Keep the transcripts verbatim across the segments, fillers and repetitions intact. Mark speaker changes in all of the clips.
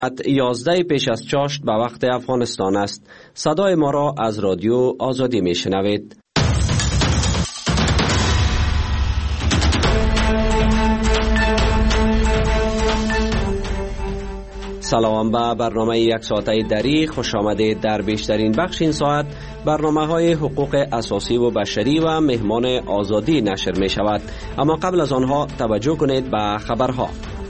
Speaker 1: یازده پیش از چاشت به وقت افغانستان است. صدای ما را از رادیو آزادی می شنوید. سلام به برنامه یک ساعته دری خوش آمدید. در بیشترین بخش این ساعت برنامه های حقوق اساسی و بشری و مهمان آزادی نشر می شود. اما قبل از آنها توجه کنید به خبرها.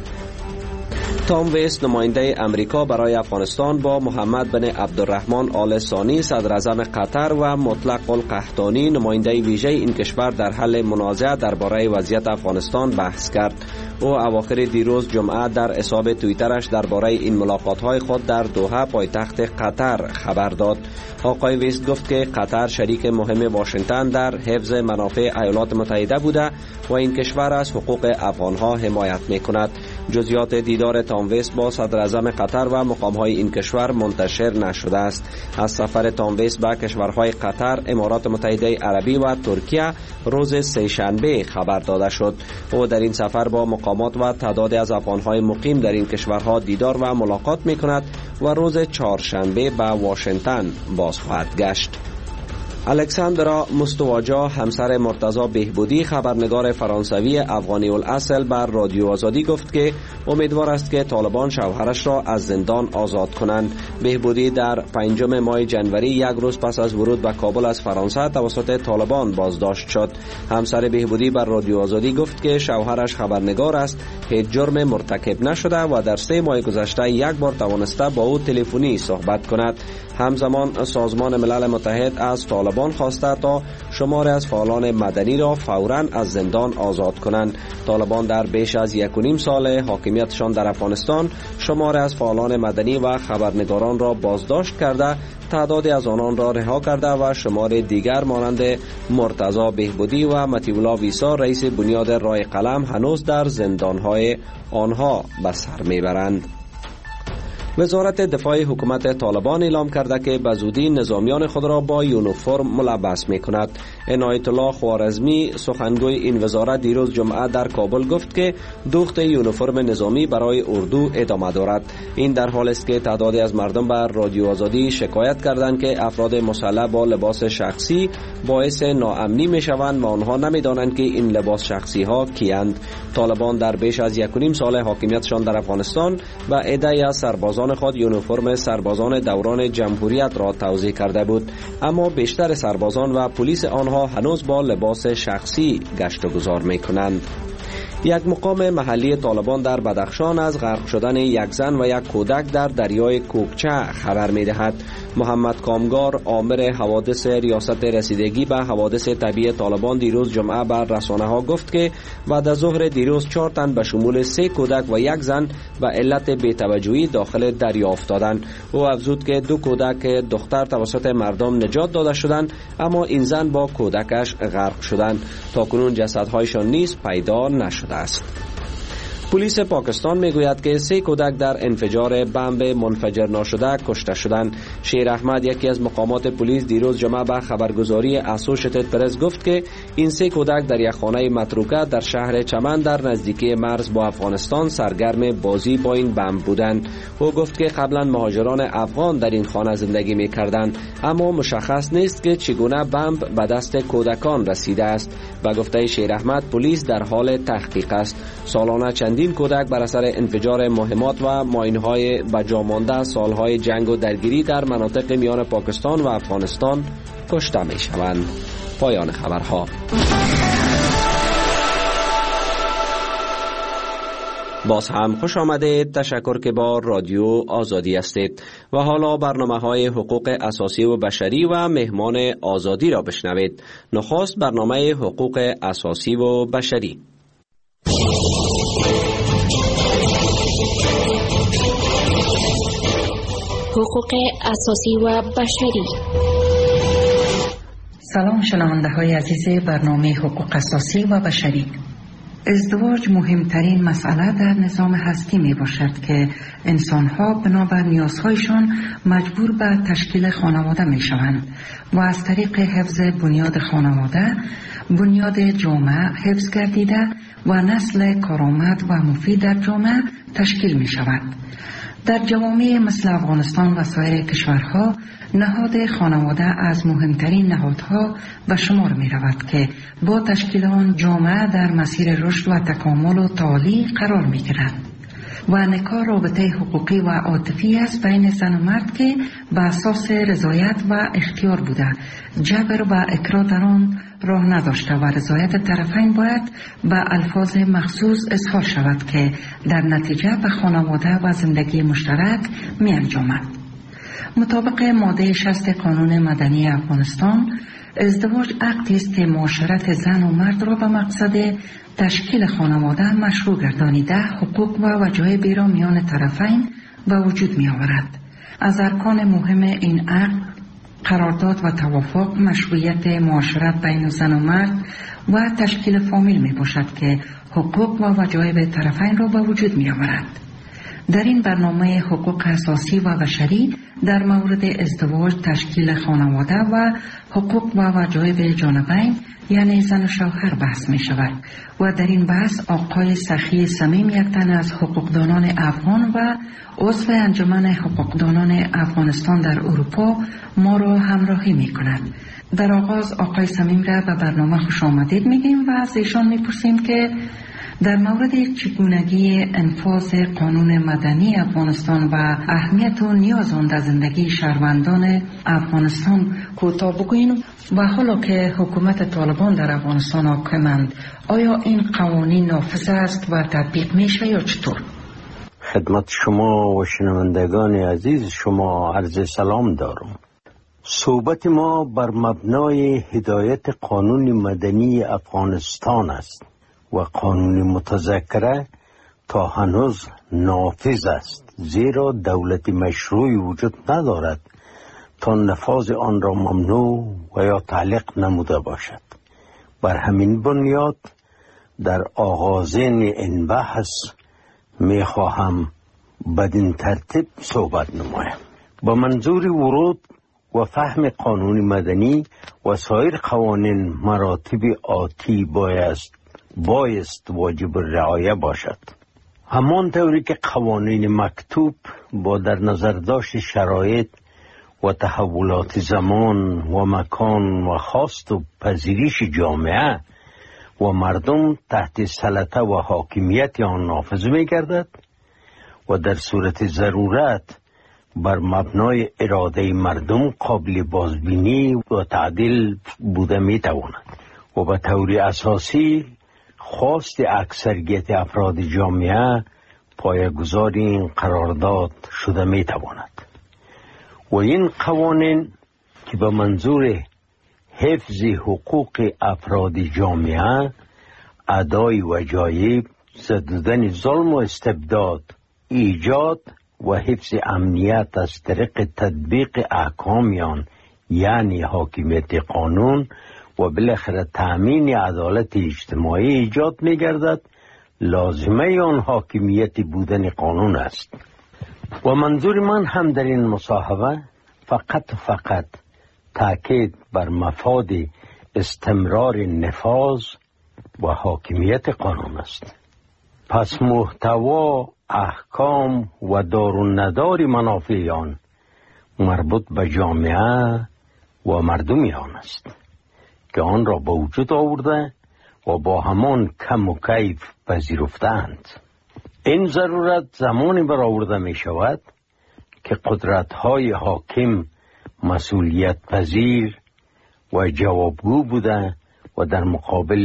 Speaker 1: تام ویست نماینده امریکا برای افغانستان با محمد بن عبدالرحمن آل ثانی صدر اعظم قطر و مطلق القحطانی نماینده ویژه این کشور در حل منازعه درباره وضعیت افغانستان بحث کرد. او اواخر دیروز جمعه در حساب توییترش درباره این ملاقات‌های خود در دوحه پایتخت قطر خبر داد. آقای ویست گفت که قطر شریک مهم واشنگتن در حفظ منافع ایالات متحده بوده و این کشور از حقوق افغانها حمایت می‌کند. جزئیات دیدار تام ویست با صدر اعظم قطر و مقام‌های این کشور منتشر نشده است. از سفر تام ویست به کشورهای قطر، امارات متحده عربی و ترکیه روز سه‌شنبه خبر داده شد. او در این سفر با مقامات و تعدادی از افغان‌های مقیم در این کشورها دیدار و ملاقات می‌کند و روز چهارشنبه به واشنگتن باز خواهد گشت. الکساندرا مستواجا همسر مرتضی بهبودی خبرنگار فرانسوی افغانی الاصل بر رادیو آزادی گفت که امیدوار است که طالبان شوهرش را از زندان آزاد کنند. بهبودی در پنجم ماه جنوری یک روز پس از ورود به کابل از فرانسه توسط طالبان بازداشت شد. همسر بهبودی بر رادیو آزادی گفت که شوهرش خبرنگار است، هیچ جرم مرتکب نشده و در سه ماه گذشته یک بار توانسته با او تلفنی صحبت کند. همزمان سازمان ملل متحد از طالبان خواسته تا شماری از فعالان مدنی را فوراً از زندان آزاد کنند. طالبان در بیش از یک و نیم سال حاکمیتشان در افغانستان شماری از فعالان مدنی و خبرنگاران را بازداشت کرده، تعدادی از آنان را رها کرده و شمار دیگر مانند مرتضی بهبودی و مطیع الله ویسا رئیس بنیاد رای قلم هنوز در زندانهای آنها به سر میبرند. وزارت دفاع حکومت طالبان اعلام کرده که به زودی نظامیان خود را با یونیفرم ملبس می کند. عنایت الله خوارزمی سخنگوی این وزارت دیروز جمعه در کابل گفت که دوخت یونیفرم نظامی برای اردو ادامه دارد. این در حالی است که تعدادی از مردم بر رادیو آزادی شکایت کردند که افراد مسلح با لباس شخصی باعث ناامنی می شوند و آنها نمی دانند که این لباس شخصی ها کیند. طالبان در بیش از یک و نیم سال حاکمیتشان در افغانستان و عده‌ای از سربازان خود یونیفرم سربازان دوران جمهوریت را توزیع کرده بود، اما بیشتر سربازان و پلیس آنها هنوز با لباس شخصی گشت و گذار می کنند. یک مقام محلی طالبان در بدخشان از غرق شدن یک زن و یک کودک در دریای کوکچه خبر می دهد. محمد کامگار آمر حوادث ریاست رسیدگی به حوادث طبیعی طالبان دیروز جمعه بر رسانه ها گفت که بعد از ظهر دیروز چهار تن به شمول سه کودک و یک زن به علت بی‌توجهی داخل دریا افتادند. او افزود که دو کودک دختر توسط مردم نجات داده شدند، اما این زن با کودکش غرق شدند. تاکنون جسدهایشان نیز پیدا نشده است. پلیس پاکستان میگوید که سه کودک در انفجار بمب منفجر ناشده کشته شدند. شیر احمد یکی از مقامات پلیس دیروز جمعه به خبرگزاری اسوشیتد پرس گفت که این سه کودک در یک خانه متروکه در شهر چمن در نزدیکی مرز با افغانستان سرگرم بازی با این بمب بودند. او گفت که قبلا مهاجران افغان در این خانه زندگی میکردند، اما مشخص نیست که چگونه بمب به دست کودکان رسیده است. با گفته شیر احمد پلیس در حال تحقیق است. سالانه چندین کودک بر اثر انفجار مهمات و ماین‌های بجا مانده سالهای جنگ و درگیری در مناطق میان پاکستان و افغانستان کشته می‌شوند. پایان خبرها. باز هم خوش آمدید. تشکر که با رادیو آزادی هستید و حالا برنامه‌های حقوق اساسی و بشری و مهمان آزادی را بشنوید. نخست برنامه حقوق اساسی و بشری.
Speaker 2: حقوق اساسی و بشری.
Speaker 3: سلام شنونده های عزیز برنامه حقوق اساسی و بشری. ازدواج مهمترین مسئله در نظام هستی می باشد که انسانها بنابر نیازهایشان مجبور به تشکیل خانواده می شوند و از طریق حفظ بنیاد خانواده بنیاد جامعه حفظ گردیده و نسل کارآمد و مفید در جامعه تشکیل می شود. در جوامع مثل افغانستان و سایر کشورها نهاد خانواده از مهمترین نهادها به شمار می رود که با تشکیل آن جامعه در مسیر رشد و تکامل و تعالی قرار می گیرد و نکاح رابطه حقوقی و عاطفی است بین زن و مرد که به اساس رضایت و اختیار بوده، جبر و اکراه در آن راه نداشته و رضایت طرفین باید به الفاظ مخصوص اظهار شود که در نتیجه به خانواده و زندگی مشترک می انجامد. مطابق ماده شصت قانون مدنی افغانستان، ازدواج عقدی است که معاشرت زن و مرد را به مقصد تشکیل خانواده مشروع گردانیده حقوق و وجایب را میان طرفین به وجود می آورد. از ارکان مهم این عقد قرارداد و توافق، مشروعیت معاشرت بین زن و مرد و تشکیل فامیل می باشد که حقوق و وجایب طرفین را به وجود می آورد. در این برنامه حقوق اساسی و بشری در مورد ازدواج، تشکیل خانواده و حقوق و وجایب جانبین یعنی زن و شوهر بحث می شود و در این بحث آقای سخی صمیم، یک تن از حقوقدانان افغان و عضو انجمن حقوقدانان افغانستان در اروپا ما را همراهی می کند. در آغاز آقای صمیم را به برنامه خوش آمدید میگیم و از ایشان میپرسیم که در مورد چگونگی انفاذ قانون مدنی افغانستان و اهمیت و نیاز آن در زندگی شهروندان افغانستان کوتاه بگوییم و حالا که حکومت طالبان در افغانستان حاکمند، آیا این قوانین نافذ است و تطبیق میشه یا چطور؟
Speaker 4: خدمت شما و شنوندگان عزیز شما عرض سلام دارم. صحبت ما بر مبنای هدایت قانون مدنی افغانستان است و قانون متذکره تا هنوز نافذ است، زیرا دولت مشروعی وجود ندارد تا نفاذ آن را ممنوع و یا تعلیق نموده باشد. بر همین بنیاد در آغازین این بحث می خواهم بدین ترتیب صحبت نمایم. با منظور ورود و فهم قانون مدنی و سایر قوانین مراتب آتی بایست بایست واجب رعایه باشد. همان طوری که قوانین مکتوب با در نظر داشت شرایط و تحولات زمان و مکان و خواست و پذیرش جامعه و مردم تحت سلطه و حاکمیت آن نافذ می گردد و در صورت ضرورت بر مبنای اراده مردم قابل بازبینی و تعدیل بوده می تواند و به طور اساسی خواست اکثریت افراد جامعه پایه‌گذار این قرارداد شده می تواند و این قوانین که به منظور حفظ حقوق افراد جامعه، ادای وجایب، زدودن ظلم و استبداد، ایجاد و حفظ امنیت از طریق تطبیق احکامیان یعنی حاکمیت قانون و بالاخره تأمین عدالت اجتماعی ایجاد می گردد، لازمه آن حاکمیت بودن قانون است. و منظور من هم در این مصاحبه فقط فقط تأکید بر مفاد استمرار نفاذ و حاکمیت قانون است. پس محتوا، احکام و دار و ندار منافع آن مربوط به جامعه و مردمی آن است که آن را به وجود آورده و با همان کم و کیف پذیرفتند. این ضرورت زمانی برآورده می شود که قدرت‌های حاکم مسئولیت پذیر و جوابگو بوده و در مقابل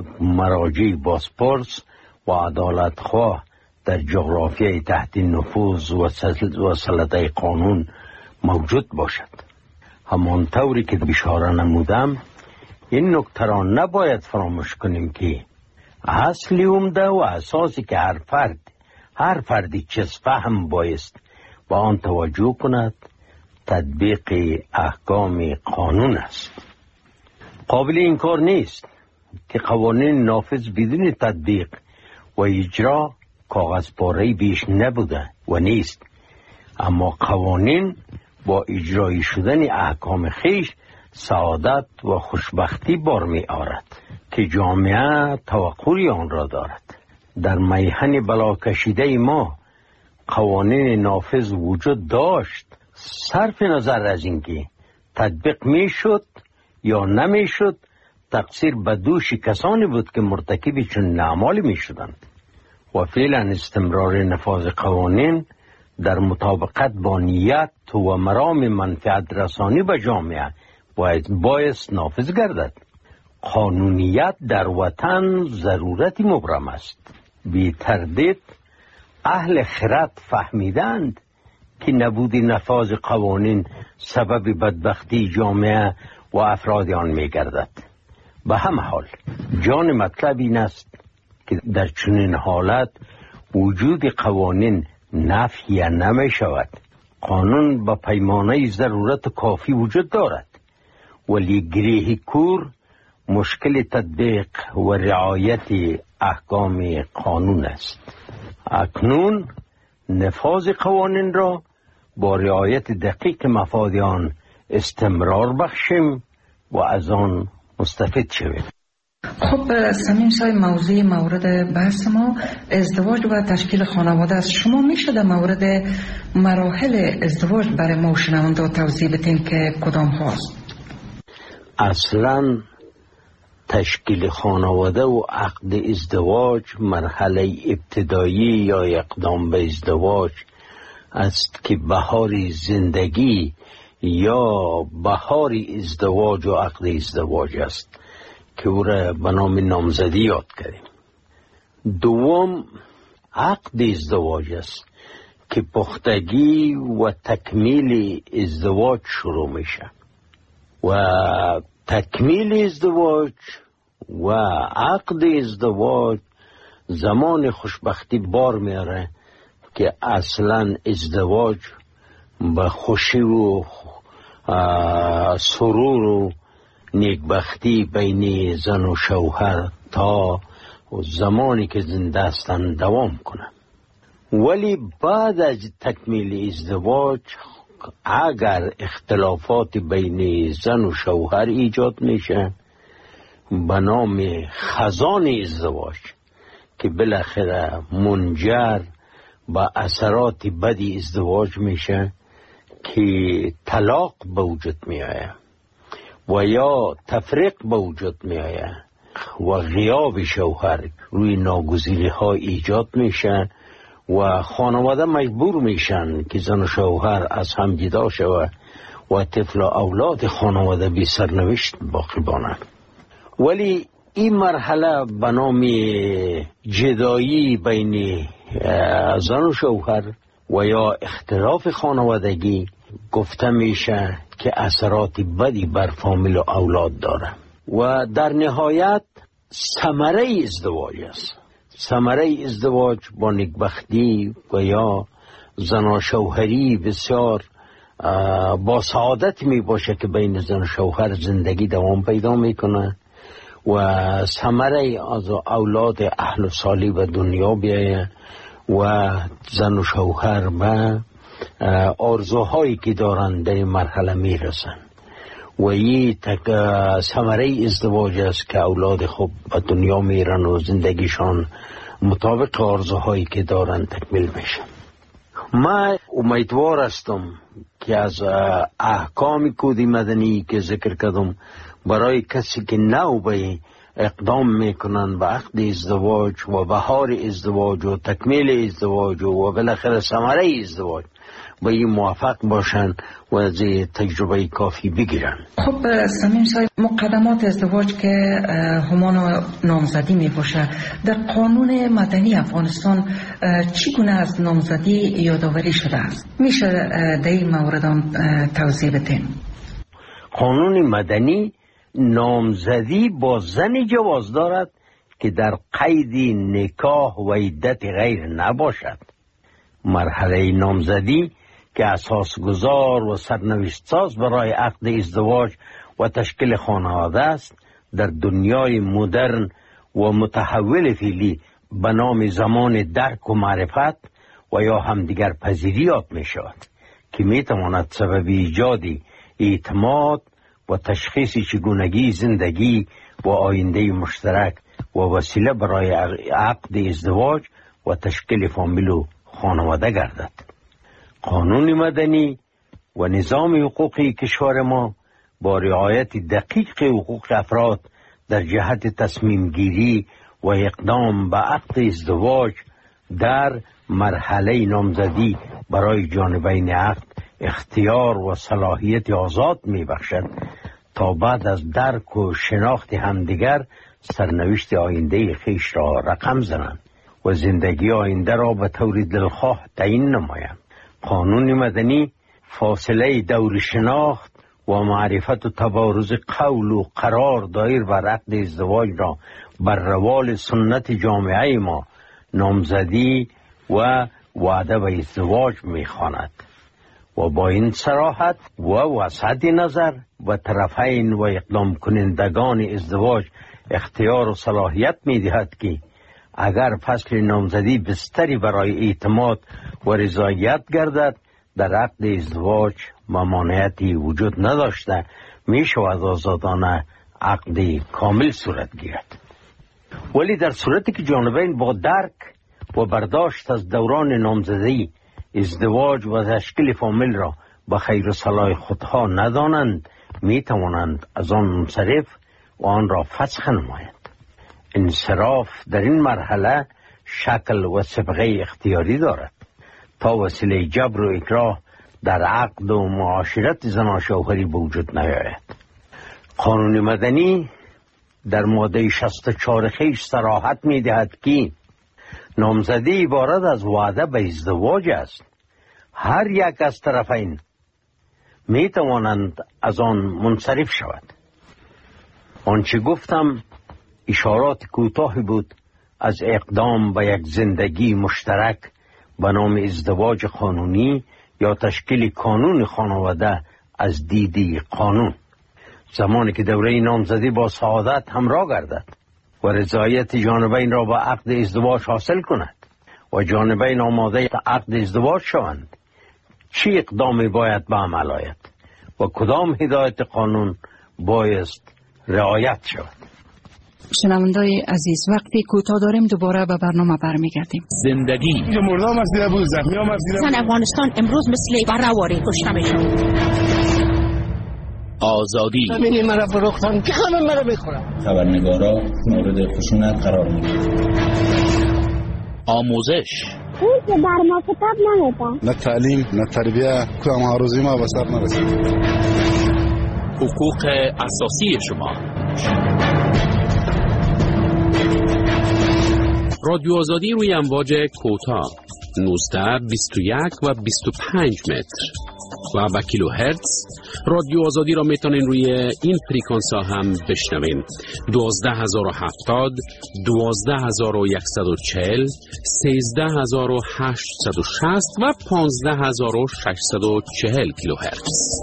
Speaker 4: مراجع بازپرس و عدالتخواه در جغرافیای تحت نفوذ و سلطه قانون موجود باشد. همان طوری که اشاره نمودم، این نکته را نباید فراموش کنیم که اصلی عمده و اساسی که هر فرد هر فردی چیز فهم بایست با آن توجه کند تطبیق احکام قانون است. قابل انکار نیست که قوانین نافذ بدون تطبیق و اجرا کاغذ پاره بیش نبوده و نیست، اما قوانین با اجرایی شدن احکام خیش سعادت و خوشبختی بار می آورد که جامعه توقعی آن را دارد. در میهن بلا کشیده ما قوانین نافذ وجود داشت، صرف نظر از اینکه تطبیق می شد یا نمی شد، تقصیر به دوش کسانی بود که مرتکب چون اعمالی می شدند و فعلا استمرار نفاذ قوانین در مطابقت با نیت و مرام منفعت رسانی به جامعه باید بایست نافذ گردد. قانونیت در وطن ضرورتی مبرم است. بی تردید اهل خرد فهمیدند که نبود نفاذ قوانین سبب بدبختی جامعه و افراد آن می گردد. به هم حال جان مطلب این است که در چنین حالت وجود قوانین نفی نمی شود. قانون به پیمانه ضرورت کافی وجود دارد، ولی گریه کور مشکل تطبیق و رعایت احکام قانون است. اکنون نفاذ قوانین را با رعایت دقیق مفاد آن استمرار بخشیم و از آن مستفید شویم.
Speaker 3: خب سمیم صاحب، موضوع مورد بحث ما ازدواج و تشکیل خانواده است. شما میشه در مورد مراحل ازدواج برای ما شنونده توضیح بدین که کدام هاست؟
Speaker 4: اصلا تشکیل خانواده و عقد ازدواج مرحله ابتدایی یا اقدام به ازدواج است که بهار زندگی یا بهار ازدواج و عقد ازدواج است که او را به نام نامزدی یاد کردیم. دوم عقد ازدواج است که پختگی و تکمیل ازدواج شروع میشه و تکمیل ازدواج و عقد ازدواج زمان خوشبختی بار میاره که اصلا ازدواج به خوشی و سرور و نیکبختی بین زن و شوهر تا زمانی که زنده هستند دوام کنه. ولی بعد از تکمیل ازدواج اگر اختلافات بین زن و شوهر ایجاد میشه به نام خزان ازدواج که بالاخره منجر به اثرات بدی ازدواج میشه که طلاق به وجود میآید و یا تفریق به وجود میآید و غیاب شوهر روی ناگزیری ها ایجاد میشه و خانواده مجبور میشن که زن و شوهر از هم جدا شود و طفل و اولاد خانواده بی سرنوشت باقی مانند. ولی این مرحله به نام جدایی بین زن و شوهر و یا اختلاف خانوادگی گفته میشه که اثرات بدی بر فامیل و اولاد داره و در نهایت ثمره ازدواج است. ثمره ازدواج با نیکبختی و یا زن و شوهری بسیار با سعادت می باشه که بین زن و شوهر زندگی دوام پیدا میکنه و ثمره از اولاد اهل و صالح و دنیا بیایه و زن و شوهر به آرزوهایی که دارن در این مرحله میرسن و این ثمره ازدواج است که اولاد خوب به دنیا میرن و زندگیشان مطابق آرزوهایی که دارن تکمیل میشه. من امیدوار هستم که از احکام کود مدنی که ذکر کردم برای کسی که نو به اقدام میکنن به عقد ازدواج و بهار ازدواج و تکمیل ازدواج و بالاخره ثمره ازدواج با این موافق باشن و از تجربه کافی بگیرن.
Speaker 3: خب سمیم صاحب، مقدمات ازدواج که همان نامزدی می باشه، در قانون مدنی افغانستان چگونه از نامزدی یادآوری شده است؟ میشه در این مورد توضیح بدین؟
Speaker 4: قانون مدنی نامزدی با زنی جواز دارد که در قید نکاح و عدت غیر نباشد. مرحله نامزدی که اساس گذار و سرنوشت ساز برای عقد ازدواج و تشکیل خانواده است در دنیای مدرن و متحول فعلی به نام زمان درک و معرفت و یا همدیگر پذیری یاد می شود که می تواند سبب ایجاد اعتماد و تشخیص چگونگی زندگی و آینده مشترک و وسیله برای عقد ازدواج و تشکیل فامیل و خانواده گردد. قانون مدنی و نظام حقوقی کشور ما با رعایت دقیق حقوق افراد در جهت تصمیم گیری و اقدام به عقد ازدواج در مرحله نامزدی برای جانبین عقد اختیار و صلاحیت آزاد می بخشد تا بعد از درک و شناخت همدیگر سرنوشت آینده خیش را رقم زنند و زندگی آینده را به طور دلخواه تعیین نمایند. قانون مدنی فاصله دور شناخت و معرفت و تبارز قول و قرار دایر بر عقد ازدواج را بر روال سنت جامعه ما نامزدی و وعده به ازدواج می‌خواند و با این صراحت و وسعت نظر و طرفین و اقدام کنندگان ازدواج اختیار و صلاحیت می‌دهد که اگر فصل نامزدی بستری برای اعتماد و رضایت گردد در عقد ازدواج ممانعتی وجود نداشته می شود آزادانه عقد کامل صورت گیرد. ولی در صورتی که جانبین با درک و برداشت از دوران نامزدی ازدواج و تشکیل فامیل را به خیر و صلاح خودها ندانند می توانند از آن منصرف و آن را فسخ نمایند. انصراف در این مرحله شکل و صبغه اختیاری دارد تا وسیله جبر و اکراه در عقد و معاشرت زن و شوهری به وجود نیاید. قانون مدنی در ماده شصت و چهار خیش صراحت می دهد که نامزدی عبارت از وعده به ازدواج است. هر یک از طرفین می توانند از آن منصرف شود. آنچه گفتم اشارات کوتاهی بود از اقدام به یک زندگی مشترک به نام ازدواج قانونی یا تشکیل کانون خانواده از دیدی قانون. زمانی که دوره نامزدی با سعادت همراه گردد و رضایت جانبین را به عقد ازدواج حاصل کند و جانبین آماده عقد ازدواج شوند، چی اقدامی باید به عمل آید و کدام هدایت قانون بایست رعایت شود؟
Speaker 3: شنوندای عزیز، وقتی کوتاه داریم دوباره به برنامه برمیگردیم.
Speaker 5: زندگی
Speaker 6: مردم از دیده بود، زخمی هم از دیده بود.
Speaker 7: زن افغانستان امروز مثل بررواری کشته میشن.
Speaker 5: آزادی
Speaker 6: همینی مرا فروختن که همه مرا بخورن.
Speaker 8: خبرنگارا مورد خشونت قرار میگیرن.
Speaker 5: آموزش
Speaker 9: اون که در ما کتاب نمیدن.
Speaker 6: نه تعلیم نه تربیه که هم هاروزی ما به سر نرسید.
Speaker 5: حقوق اساسی شما. رادیو آزادی روی امواج کوتاه نوزده، بیست و یک و بیست و پنج متر و به کیلو هرتز. رادیو آزادی را میتونین روی این فریکانس ها هم بشنوین: دوازده هزار و هفتاد، دوازده هزار و صد و چهل، سیزده هزار و هشتصد و شصت و پانزده هزار و ششصد و چهل کیلو هرتز.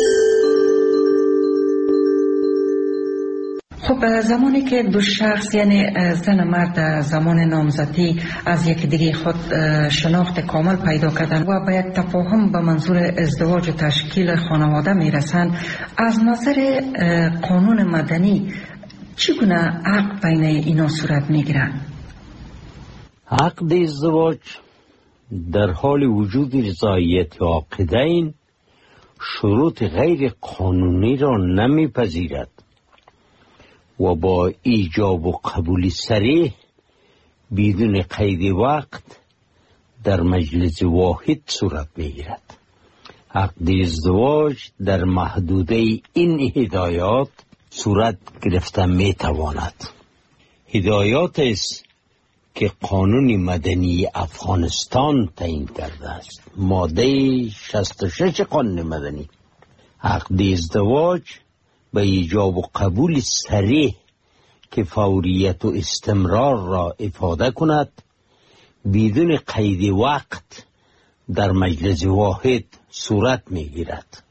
Speaker 3: خب زمانی که دو شخص یعنی زن و مرد زمان نامزدی از یک دیگه خود شناخت کامل پیدا کردن و به یک تفاهم به منظور ازدواج و تشکیل خانواده میرسند، از نظر قانون مدنی چگونه عقد بین اینا صورت میگیرد؟
Speaker 4: عقد ازدواج در حال وجود رضایت عاقدین شروط غیر قانونی را نمیپذیرد و با ایجاب و قبول صریح بدون قید وقت در مجلس واحد صورت میگیرد. عقد ازدواج در محدوده این هدایات صورت گرفته میتواند. هدایات است که قانون مدنی افغانستان تعیین کرده است. ماده شصت و شش قانون مدنی: عقد ازدواج به ایجاب و قبول صریح که فوریت و استمرار را افاده کند بدون قید وقت در مجلس واحد صورت میگیرد.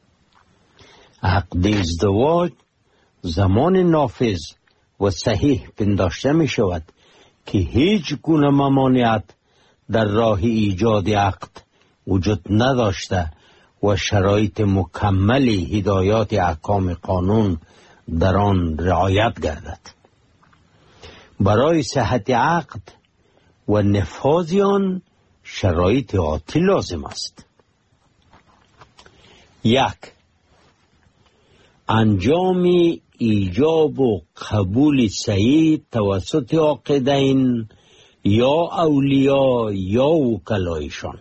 Speaker 4: عقد ازدواج زمان نافذ و صحیح پنداشته می شود که هیچ گونه ممانعت در راه ایجاد عقد وجود نداشته و شرایط مکمل هدایات احکام قانون در آن رعایت گردد. برای صحت عقد و نفاذ آن شرایط آتی لازم است. یک، انجام ایجاب و قبول صحیح توسط عاقدین یا اولیاء یا وکلایشان.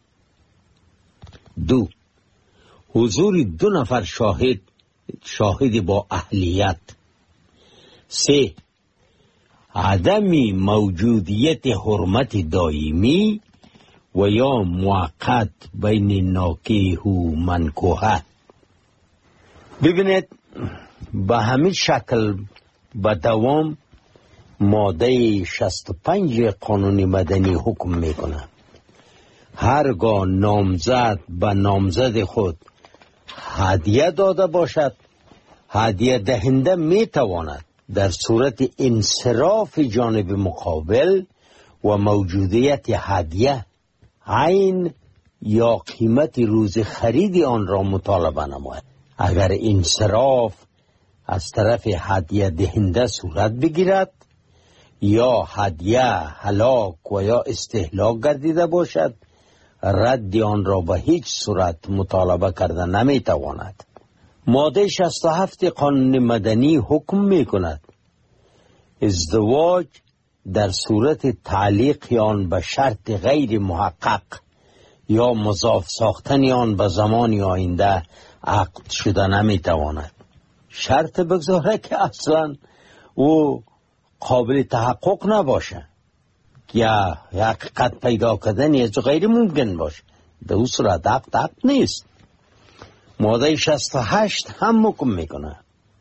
Speaker 4: دو، حضور دو نفر شاهد شاهد با اهلیت. سه، عدم موجودیت حرمت دائمی و یا موقت بین ناکیح و منکوحه. ببینید به همین شکل به دوام ماده شصت و پنج قانون مدنی حکم میکنه هرگاه نامزد به نامزد خود هدیه داده باشد، هدیه دهنده میتواند در صورت انصراف جانب مقابل و موجودیت هدیه عین یا قیمت روز خرید آن را مطالبه نماید. اگر انصراف از طرف هدیه دهنده صورت بگیرد یا هدیه هلاک و یا استهلاک گردیده باشد، رد آن را به هیچ صورت مطالبه کرده نمیتواند. ماده شصت و هفت قانون مدنی حکم می کند ازدواج در صورت تعلیق آن به شرط غیر محقق یا مضاف ساختن آن به زمان آینده عقد شده نمیتواند. شرط بگذاره که اصلا او قابل تحقق نباشه یا حقیقت پیدا کردن از غیر ممکن باشه، در اون صورت عقد عقد نیست. ماده شصت و هشت هم حکم میکنه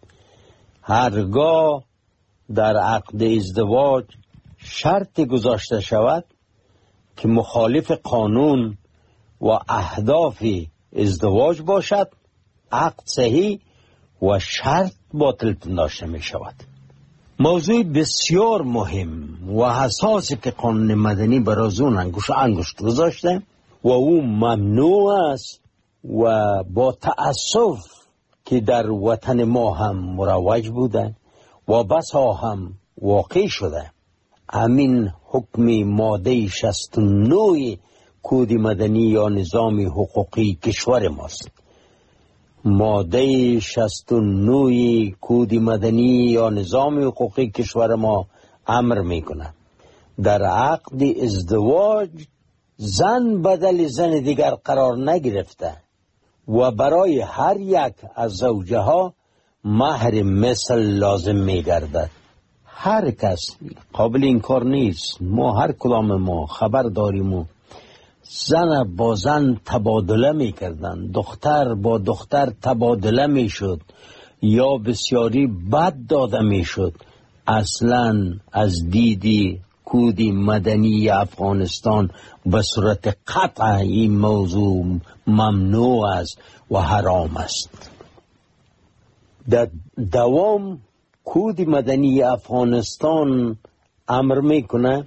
Speaker 4: هرگاه در عقد ازدواج شرط گذاشته شود که مخالف قانون و اهداف ازدواج باشد، عقد صحیح و شرط باطل پنداشته می شود. موضوع بسیار مهم و حساسی که قانون مدنی برای اون انگوش انگشت گذاشته و او ممنوع است و با تأسف که در وطن ما هم مروج بوده و بسا هم واقع شده. همین حکم ماده شصت و نه کد مدنی یا نظام حقوقی کشور ماست. ماده شصت و نه کد مدنی یا نظام حقوقی کشور ما امر میکنه در عقد ازدواج زن بدل زن دیگر قرار نگرفته و برای هر یک از زوجه ها مهر مثل لازم میگردد. هر کس قابل این کار نیست. ما هر کدام ما خبر داریم و زن با زن تبادله می کردن، دختر با دختر تبادله می شد یا بسیاری بد داده می شد. اصلا از دیدی کد مدنی افغانستان به صورت قطع این موضوع ممنوع است و حرام است. در دوام کد مدنی افغانستان امر می کنه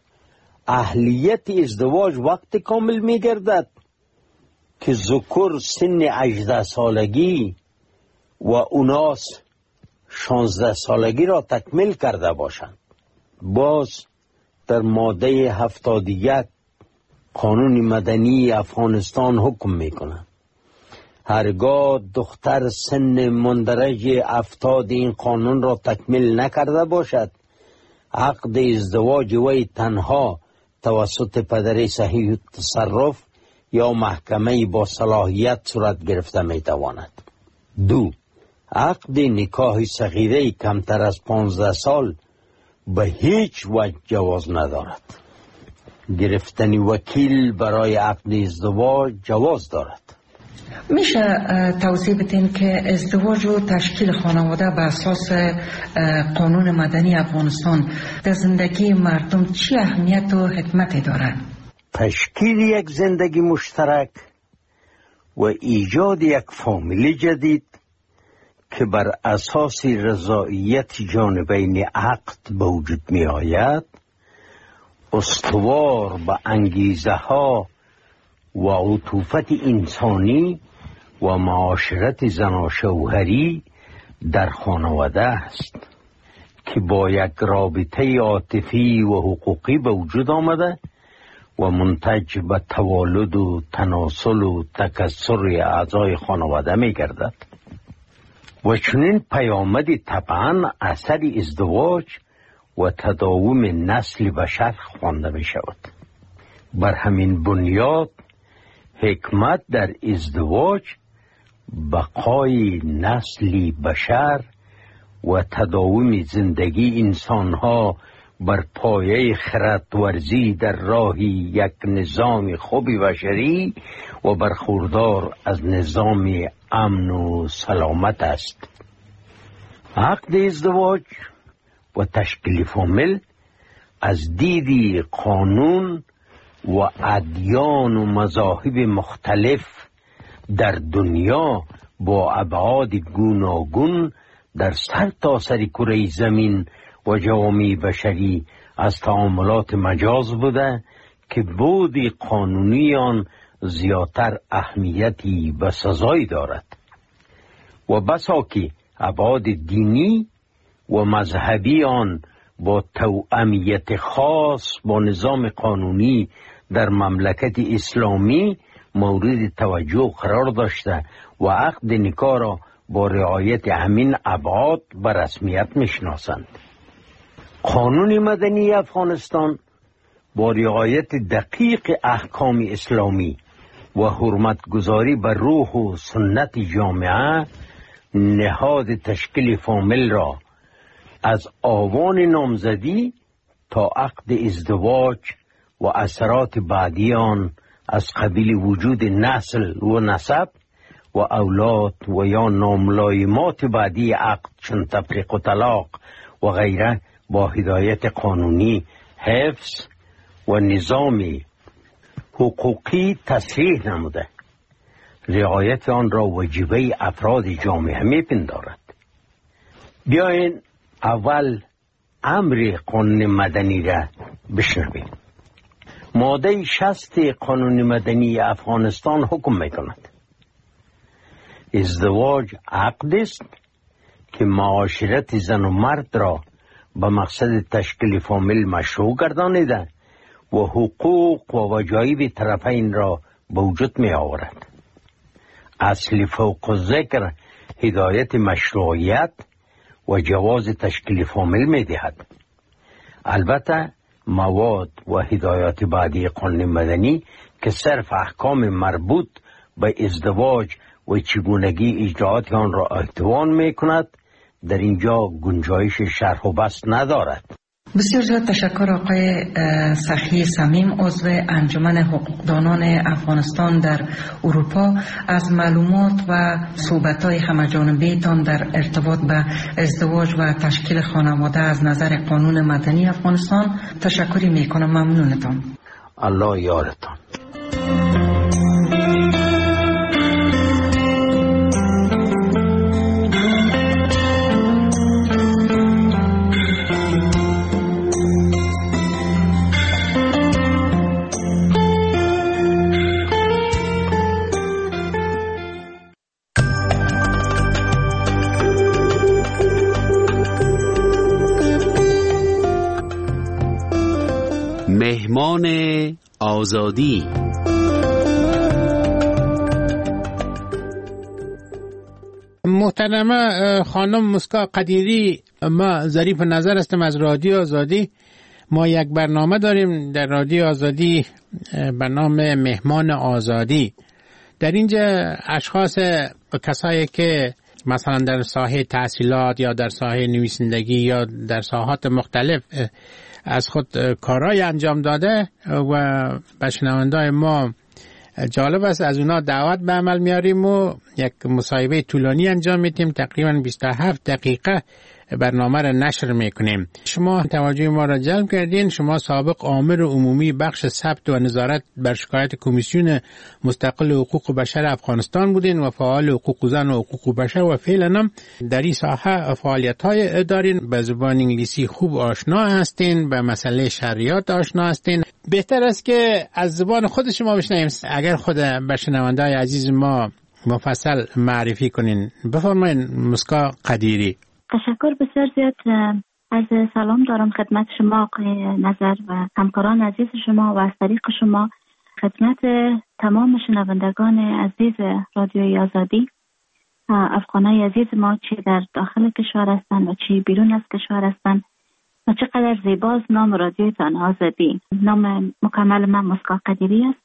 Speaker 4: اهلیت ازدواج وقت کامل می گردد که ذکر سن هجده سالگی و اناس شانزده سالگی را تکمیل کرده باشند. باز در ماده هفتاد و یک قانون مدنی افغانستان حکم می کنه هرگاه دختر سن مندرج افتاد این قانون را تکمیل نکرده باشد، عقد ازدواج وی تنها توسط پدر صحیح تصرف یا محکمه با صلاحیت صورت گرفته می تواند. دو، عقد نکاح صغیره کمتر از پانزده سال به هیچ وجه جواز ندارد. گرفتن وکیل برای عقد ازدواج جواز دارد.
Speaker 3: میشه توضیح بدین که ازدواج و تشکیل خانواده به اساس قانون مدنی افغانستان در زندگی مردم چی اهمیت و حکمت دارد؟
Speaker 4: تشکیل یک زندگی مشترک و ایجاد یک فامیل جدید که بر اساس رضایت جانبین عقد به وجود می آید، استوار به انگیزه ها و عطوفت انسانی و معاشرت زن و شوهری در خانواده است که با یک رابطه عاطفی و حقوقی به وجود آمده و منتج به توالد و تناسل و تکثر اعضای خانواده می گردد و چنین پیامدی طبعا اثر ازدواج و تداوم نسل بشر خوانده می شود. بر همین بنیاد حکمت در ازدواج بقای نسل بشر و تداوم زندگی انسانها بر پایه خردورزی در راه یک نظام خوب بشری و برخوردار از نظام امن و سلامت است. عقد ازدواج و تشکیل فامیل از دید قانون و ادیان و مذاهب مختلف در دنیا با ابعاد گوناگون در سر تا سر کره زمین و جوامع بشری از تعاملات مجاز بوده که بود قانونی آن زیادتر اهمیتی و سزایی دارد و بسا که ابعاد دینی و مذهبی آن با توأمیت خاص با نظام قانونی در مملکت اسلامی مورد توجه قرار داشته و عقد نکاح را با رعایت همین ابعاد به رسمیت میشناسند. قانون مدنی افغانستان با رعایت دقیق احکام اسلامی و حرمت گذاری بر روح و سنت جامعه نهاد تشکیل فامیل را از آوان نامزدی تا عقد ازدواج و اثرات بعدی آن از قبیل وجود نسل و نسب و اولاد و یا ناملایمات بعدی عقد چون تفریق و طلاق و غیره با هدایت قانونی حفظ و نظام حقوقی تصریح نموده. رعایت آن را واجبه افراد جامعه میپندارد. بیاین اول امر قانون مدنی را بشنویم. ماده شصت قانون مدنی افغانستان حکم میکند ازدواج عقد است که معاشرت زن و مرد را به مقصد تشکیل فامیل مشروع گردانیده و حقوق و وجایب طرفین را به وجود می آورد. اصل فوق ذکر هدایت مشروعیت و جواز تشکیل فامیل می دهد. البته مواد و هدایات بعدی قانون مدنی که صرف احکام مربوط به ازدواج و چگونگی اجراعات آن را احتوان می کند در اینجا گنجایش شرح و بسط ندارد.
Speaker 3: بسیار زیاد تشکر آقای سخی صمیم، عضو انجمن حقوقدانان افغانستان در اروپا، از معلومات و صحبت‌های همه‌جانبه تان در ارتباط به ازدواج و تشکیل خانواده از نظر قانون مدنی افغانستان. تشکری میکنم. ممنونتان.
Speaker 4: الله یارتان.
Speaker 5: مهمان آزادی.
Speaker 10: محترمه خانم مسکا قدیری، ما ظریف نظر هستم از رادیو آزادی. ما یک برنامه داریم در رادیو آزادی به نام مهمان آزادی. در اینجا اشخاص کسایی که مثلا در ساحه تحصیلات یا در ساحه نویسندگی یا در ساحات مختلف از خود کارهای انجام داده و به شنونده‌های ما جالب است، از اونا دعوت به عمل میاریم و یک مصاحبه طولانی انجام میدیم. تقریبا بیست و هفت دقیقه برنامه را نشر میکنیم. شما توجه ما را جلب کردین. شما سابق آمر عمومی بخش ثبت و نظارت بر شکایت کمیسیون مستقل حقوق بشر افغانستان بودین و فعال حقوق زن و حقوق بشر و فعلا هم در این ساحه فعالیت‌های دارین. به زبان انگلیسی خوب آشنا هستین، به مسئله شریعت آشنا هستین. بهتر است که از زبان خود شما بشنویم. اگر خود به شنونده‌های عزیز ما مفصل معرفی کنین. بفرمایید مسکا قدیری.
Speaker 11: تشکر بسیار زیاد عرض سلام دارم خدمت شما آقای نظر و همکاران عزیز شما و از طریق شما خدمت تمام شنوندگان عزیز رادیوی آزادی، افغانای عزیز ما چه در داخل کشور هستند و چه بیرون از کشور هستند و چقدر زیباست نام رادیویتان آزادی. نام مکمل من مسکا قدیری است.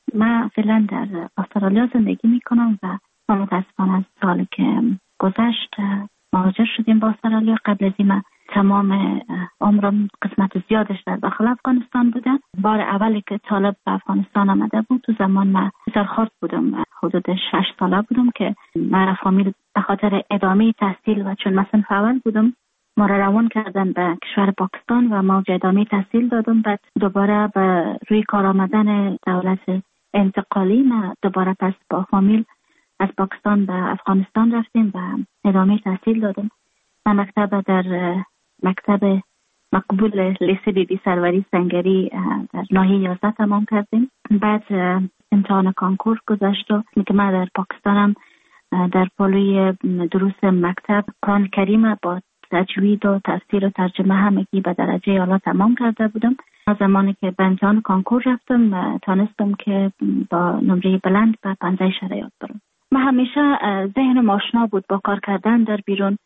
Speaker 11: من فعلا در استرالیا زندگی می کنم و ما متاسفانه از سالی که گذشت مهاجر شدیم با استرالیا. قبل از این تمام عمرم قسمت زیادش در داخل افغانستان بودم. بار اولی که طالب به افغانستان آمده بود تو زمان من بسیار خرد بودم، حدود شش ساله بودم که من فامیل به خاطر ادامه تحصیل و چون مثلا اول بودم ما را روان کردن به کشور پاکستان و ما ادامه تحصیل دادم. بعد دوباره به روی کار آمدن دولت انتقالی ما دوباره پس با فامیل از پاکستان به افغانستان رفتیم و ادامه تحصیل دادم. من مکتب در مکتب مقبول لیسه بی بی سروری سنگری در ناحیه یازده تمام کردیم. بعد امتحان کانکور گذشت و که من در پاکستانم در پالوی دروس مکتب قرآن کریم با تجوید و تفسیر و ترجمه همگی به درجه اعلی تمام کرده بودم. زمانی که به امتحان کانکور رفتم تانستم که با نمره بلند به پنجه شرایط برم. من همیشه ذهنم آشنا بود با کار کردن در بیرون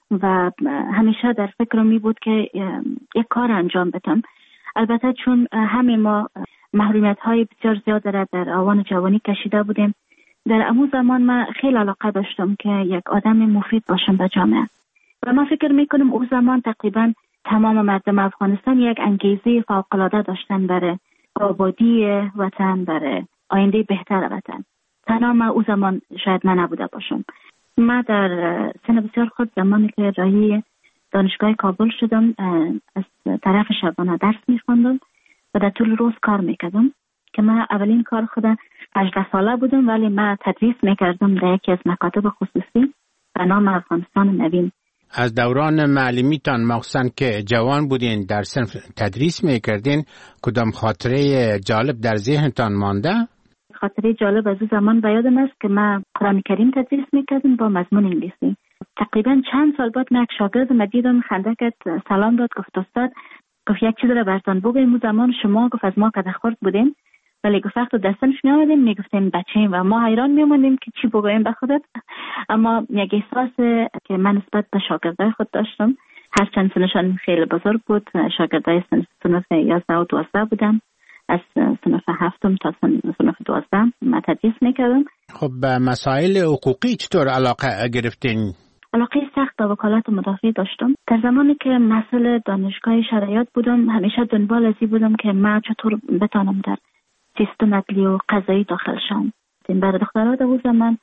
Speaker 11: و همیشه در فکرم می بود که یک کار انجام بدم. البته چون همه ما محرومیت های بسیار زیاد را در آوان جوانی کشیده بودیم، در امو زمان من خیلی علاقه داشتم که یک آدم مفید باشم به جامعه و من فکر می کنم اون زمان تقریبا تمام مردم افغانستان یک انگیزه فوق‌العاده داشتن برای آبادی وطن، برای آینده بهتر وطن. تنها من اون زمان شاید من نبوده باشم. من در سن بسیار خود زمانی که راهی دانشگاه کابل شدم از طرف شبانه درس می‌خواندم و در طول روز کار میکردم که من اولین کار خودم هجده ساله بودم، ولی من تدریس میکردم در یکی از مکاتب خصوصی به نام افغانستان نوین.
Speaker 10: از دوران معلمیتان مخصوصا که جوان بودین در صنف تدریس میکردین، کدام خاطره جالب در ذهنتان مانده؟
Speaker 11: خاطره جالب از اون زمان به یادم است که من قرآن کریم تدریس میکردم با مضمون انگلیسی. تقریبا چند سال بعد من یک شاگرد من دیدم خنده کرد، سلام داد، گفت استاد، گفت یک چیز را براتون بگم. اون زمان شما گفت از ما قد خورد بودین، ولی گفت وقت دستنش می آمدیم میگفتین بچه‌ایم و ما حیران می اومدیم که چی بگوییم به خودت. اما یک احساس که من نسبت به شاگردای خود داشتم، هرچند سنشان خیلی بزرگ بود، شاگردای صنف یازده و دوازده بودن، از صنف هفتم تا صنف دوازده من تدریس میکردم.
Speaker 10: خب به مسائل حقوقی چطور علاقه گرفتین؟
Speaker 11: علاقه سخت به وکالت مدافع داشتم. در زمانی که مسئول دانشگاه شرایط بودم همیشه دنبال ازی بودم که من چطور بتانم در سیستم عدلی و قضایی داخل شم. برای دخترها در اون زمان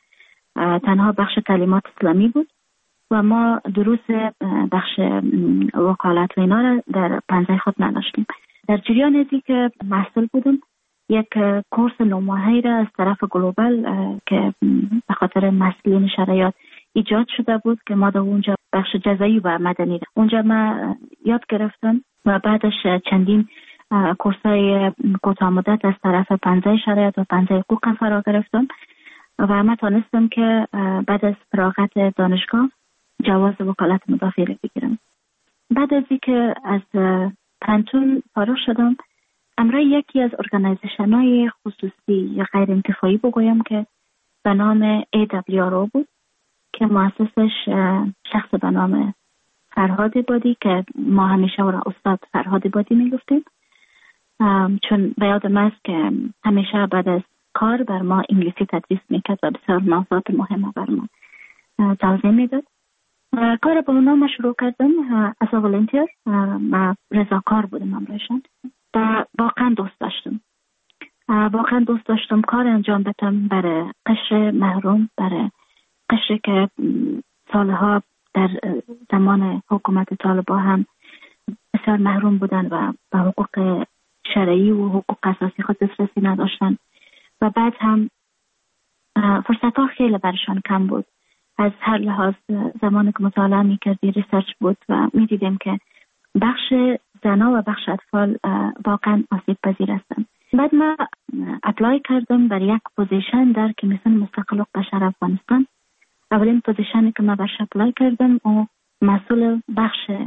Speaker 11: تنها بخش تعلیمات اسلامی بود و ما دروس بخش وکالت و اینا را در پنجه خود نداشتیم. در جریان ازی که مسئول بودم یک کورس نوماهی را از طرف گلوبال که به خاطر مسئولین شرایط ایجاد شده بود که ما در اونجا بخش جزایی و مدنی را اونجا ما یاد گرفتم و بعدش چندین کورسای کوتاه مدت از طرف پنجه شرایط و پنجه حقوق فرا گرفتم و من تانستم که بعد از فراغت دانشگاه جواز وکالت مدافع را بگیرم. بعد از اینکه از پنتون فارغ شدم، امرای یکی از ارگانیزیشن های خصوصی یا غیر انتفاعی بگویم که به نام ای دبلیو آر او بود که مؤسسش شخص به نام فرهاد بادی که ما همیشه او را استاد فرهاد بادی میگفتیم، چون به یادم است که همیشه بعد از کار بر ما انگلیسی تدریس میکرد و بسیار موضوعات مهمه بر ما توضیح میداد. کار با اونا شروع کردم از ولنتیر. من رضاکار بودم امرایشان و واقعا دوست داشتم واقعا دوست داشتم کار انجام بدم برای قشر محروم، برای قشر که سالها در زمان حکومت طالبان هم بسیار محروم بودن و به حقوق شرعی و حقوق اساسی خود دسترسی نداشتن و بعد هم فرصت ها خیلی برشان کم بود. از هر لحاظ زمانی که مطالعه میکردی ریسرچ بود و میدیدیم که بخش زنا و بخش اطفال واقعا آسیب پذیر هستند. بعد من اپلای کردم برای یک پوزیشن در کمیسیون مستقل حقوق بشر افغانستان. اولین پوزیشنی که من برش اپلای کردم او مسئول بخش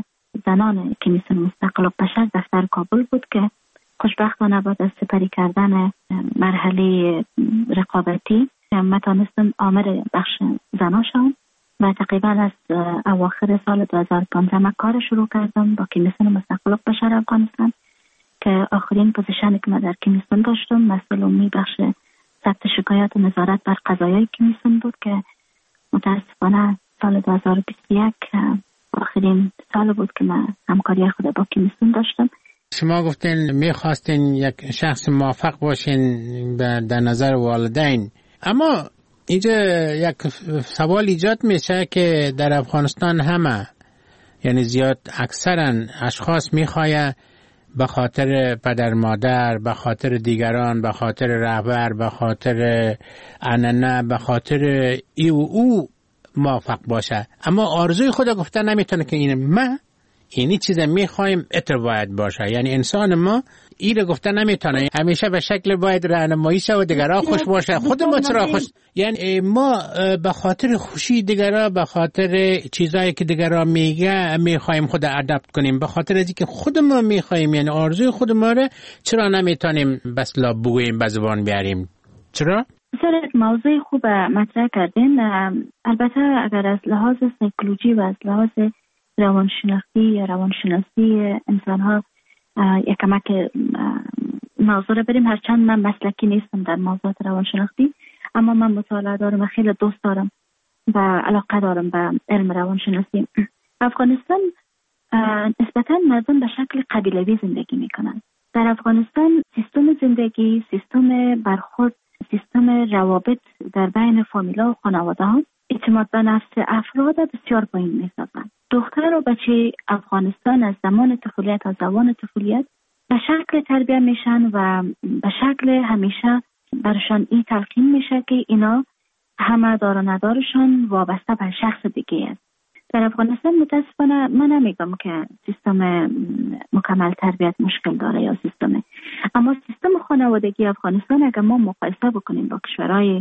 Speaker 11: زنان کمیسیون مستقل بشر دفتر کابل بود که خوشبختانه بعد از سپری کردن مرحله رقابتی من تانستم آمر بخش زنا شدم و تقریبا از اواخر سال دو هزار و پانزده من کار شروع کردم با کمیسیون مستقل بشر افغانستان که آخرین پوزیشنی که من در کمیسیون داشتم مسئول عمومی بخش ثبت شکایات و نظارت بر قضایای کمیسیون بود که متاسفانه سال دو هزار و بیست و یک آخرین سال بود که من همکاری خود با کمیسیون داشتم.
Speaker 10: شما گفتین میخواستین یک شخص موفق باشین در نظر والدین، اما اینجا یک سوال ایجاد میشه که در افغانستان همه یعنی زیاد اکثرا اشخاص میخواید به خاطر پدر مادر، به خاطر دیگران، به خاطر رهبر، به خاطر عنعنه، به خاطر ای و او موفق باشه، اما آرزوی خدا گفته نمیتونه که این ما اینی چیز میخوایم اتر باید باشه. یعنی انسان ما این گفته نمیتونه، همیشه به شکل باید راهنمایی شه و دیگران خوش باشه. خود ما چرا خوش؟ یعنی ما به خاطر خوشی دیگران، به خاطر چیزایی که دیگران میگه میخوایم خود ادپت کنیم، به خاطر از اینکه خود ما میخوایم، یعنی آرزوی خود ما رو چرا نمیتونیم بس لا بگوییم، به زبان بیاریم؟ چرا؟
Speaker 11: بسیار موضوع خوب مطرح کردین. البته اگر از لحاظ سایکولوژی و از لحاظ روانشناختی یا روانشناسی انسان ها یک کمک موضوع رو بریم، هرچند من مسلکی نیستم در موضوعات روانشناختی، اما من مطالعه دارم و خیلی دوست دارم و علاقه دارم به علم روانشناسی. افغانستان نسبتا مردم به شکل قبیلوی زندگی میکنن. در افغانستان سیستم زندگی، سیستم برخورد، سیستم روابط در بین فامیلا و خانواده ها اعتماد به نفس افراد بسیار پایین میسازن. دختر و بچه افغانستان از زمان طفولیت تا زمان طفولیت به شکل تربیت میشن و به شکل همیشه برشان این تلقین میشه که اینا همه دار و ندارشان وابسته به شخص دیگه است. در افغانستان متاسفانه من نمیگم که سیستم مکمل تربیت مشکل داره یا سیستم، اما سیستم خانوادگی افغانستان اگر ما مقایسه بکنیم با کشورهای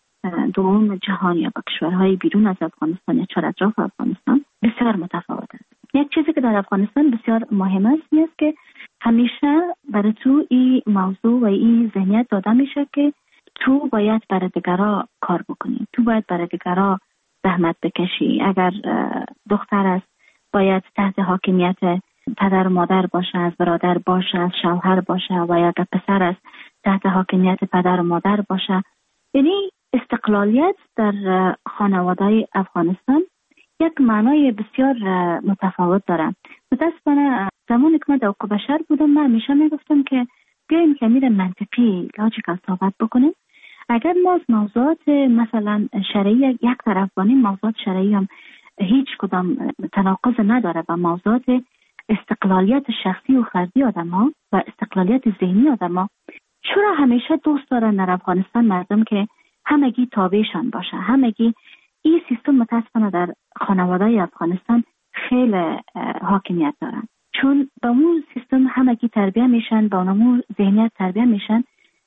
Speaker 11: دوم جهان یا با کشورهای بیرون از افغانستان یا چهار اطراف افغانستان بسیار متفاوت است. یک چیزی که در افغانستان بسیار مهم است این است که همیشه برای تو این موضوع و این ذهنیت داده میشه که تو باید برای دیگران کار بکنی، تو باید برای دیگران زحمت بکشی. اگر دختر است باید تحت حاکمیت پدر و مادر باشه، از برادر باشه، از شوهر باشه، و اگر پسر است تحت حاکمیت پدر و مادر باشه. یعنی استقلالیت در خانواده افغانستان یک معنای بسیار متفاوت داره. متاسفانه زمانی که من در حقوق بشر بودم من همیشه میگفتم که بیاییم که میره منطقی لاجیکال صحبت بکنیم. اگر ما از موضوعات مثلا شرعی یک طرف بانیم، موضوعات شرعی هم هیچ کدام تناقض نداره با موضوعات استقلالیت شخصی و فردی آدم ها و استقلالیت ذهنی آدم ها. چرا همیشه دوست دارن در افغانستان مردم که همگی تابعشان باشه؟ همگی این سیستم متاسفانه در خانواده افغانستان خیلی حاکمیت دارن، چون با اون سیستم همگی تربیت میشن، با اون ذهنیت تربیت میشن.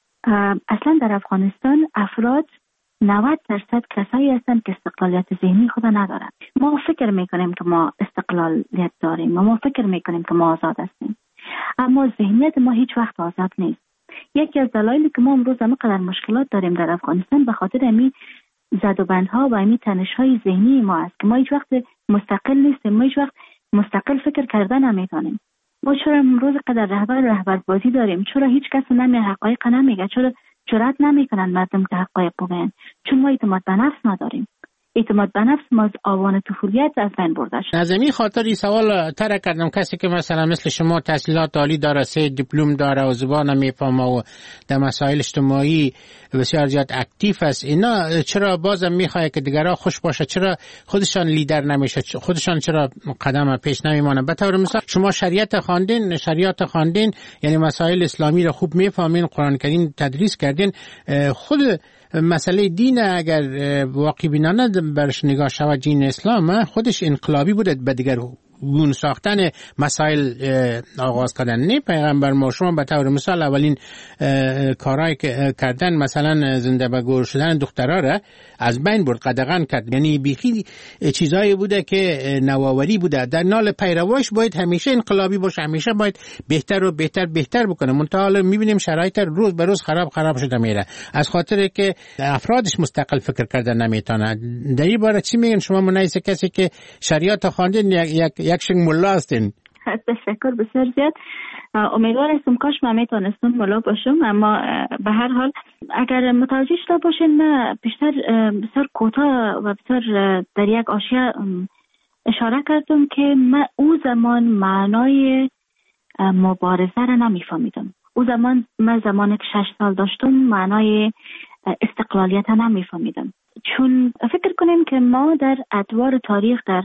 Speaker 11: اصلا در افغانستان افراد نود درصد کسایی هستند که استقلالیت ذهنی خود ندارن. ما فکر میکنیم که ما استقلالیت داریم، ما فکر میکنیم که ما آزاد هستیم، اما ذهنیت ما هیچ وقت آزاد نیست. یکی از دلایلی که ما امروز همینقدر مشکلات داریم در افغانستان به خاطر امی زدوبندها و امی تنش‌های ذهنی ما است که ما هیچ وقت مستقل نیستیم، ما هیچ وقت مستقل فکر کردن نمیتونیم. ما چرا امروز قدر رهبر رهبر بازی داریم؟ چرا هیچ کس نمی حقایق نمیگه؟ چرا جرأت نمیکنن مردم که حقایق بگن؟ چون ما اعتماد به نفس نداریم. اعتماد به نفس ما از آوان طفولیت از بین برده شد.
Speaker 10: از این خاطر این سوال طرح کردم کسی که مثلا مثل شما تحصیلات عالی داره، سه دیپلم داره و زبان میفهمه و در مسائل اجتماعی بسیار زیاد اکتیو است، اینا چرا بازم میخواد که دیگران خوش باشه؟ چرا خودشان لیدر نمیشه؟ خودشان چرا قدم پیش نمیمونه؟ به طور مثال شما شریعت خواندین، شریعت خواندین، یعنی مسائل اسلامی رو خوب میفهمین، قرآن کریم تدریس کردین. خود مسئله دین اگر واقعی بینانه برش نگاه شود، دین اسلام خودش انقلابی بوده به دیگر گون ساختن مسائل آغاز کردن. نه پیغمبر ما شما به طور مثال اولین کارهایی که کردن مثلا زنده به گور شدن دخترها را از بین برد، قدغن کرد. یعنی بیخی چیزایی بوده که نوآوری بوده. در نال پیرواش باید همیشه انقلابی باشه، همیشه باید بهتر و بهتر بهتر بکنه. منتها حالا میبینیم شرایط روز به روز خراب خراب شده میره، از خاطر که افرادش مستقل فکر کردن نمیتونه. در این باره چی میگن شما منایسه کسی که شریعت خواندین یک یک شنگ ملا هستین؟
Speaker 11: تشکر بسیار زیاد. امیدوار هستم کاش من میتونستم ملا باشم، اما به هر حال اگر متوجه شده باشین من بیشتر بسیار کوتاه و بسیار در یک آشیه اشاره کردم که من او زمان معنای مبارزه را نمیفهمیدم. او زمان من زمانی که شش سال داشتم معنای استقلالیت را نمیفهمیدم، چون فکر کنیم که ما در ادوار تاریخ در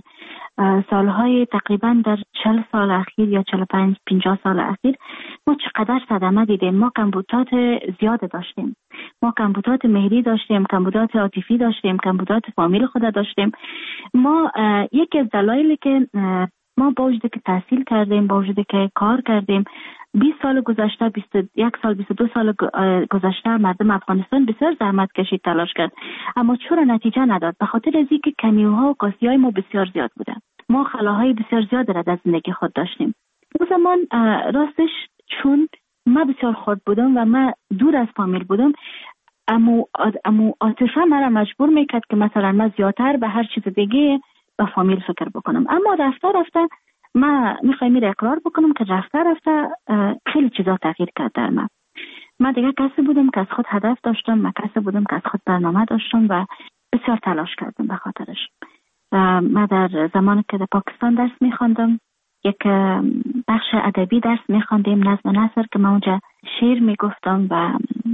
Speaker 11: سالهای تقریبا در چهل سال اخیر یا چهل و پنج پنجاه سال اخیر ما چقدر صدمه دیدیم. ما کمبودات زیاد داشتیم، ما کمبودات مهری داشتیم، کمبودات عاطفی داشتیم، کمبودات فامیل خود داشتیم. ما یکی از دلایلی که ما با وجودی که تحصیل کردیم، با وجودی که کار کردیم، بیست سال گذشته، بیست و یک سال، بیست و دو سال گذشته مردم افغانستان بسیار زحمت کشید، تلاش کرد، اما چرا نتیجه نداد؟ به خاطر از اینکه کمیوها و کاسی‌های ما بسیار زیاد بوده. ما خلاهای بسیار زیاد را در زندگی خود داشتیم. اون زمان راستش چون ما بسیار خود بودم و ما دور از فامیل بودم، اما اما عاطفه مرا مجبور میکرد که مثلا من زیادتر به هر چیز دیگه به فامیل فکر بکنم. اما رفته رفته من میخوام میره اقرار بکنم که رفته رفته خیلی چیزا تغییر کرد در من. من دیگه کسی بودم که از خود هدف داشتم، من کسی بودم که از خود برنامه داشتم و بسیار تلاش کردم به خاطرش. من در زمانی که در پاکستان درس میخواندم، یک بخش ادبی درس میخواندیم، نظم نثر، که من اونجا شعر میگفتم و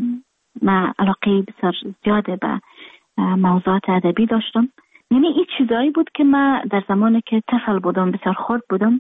Speaker 11: من علاقه بسیار زیاده به موضوعات ادبی داشتم. یعنی این چیزایی بود که من در زمانی که طفل بودم، بسیار خرد بودم،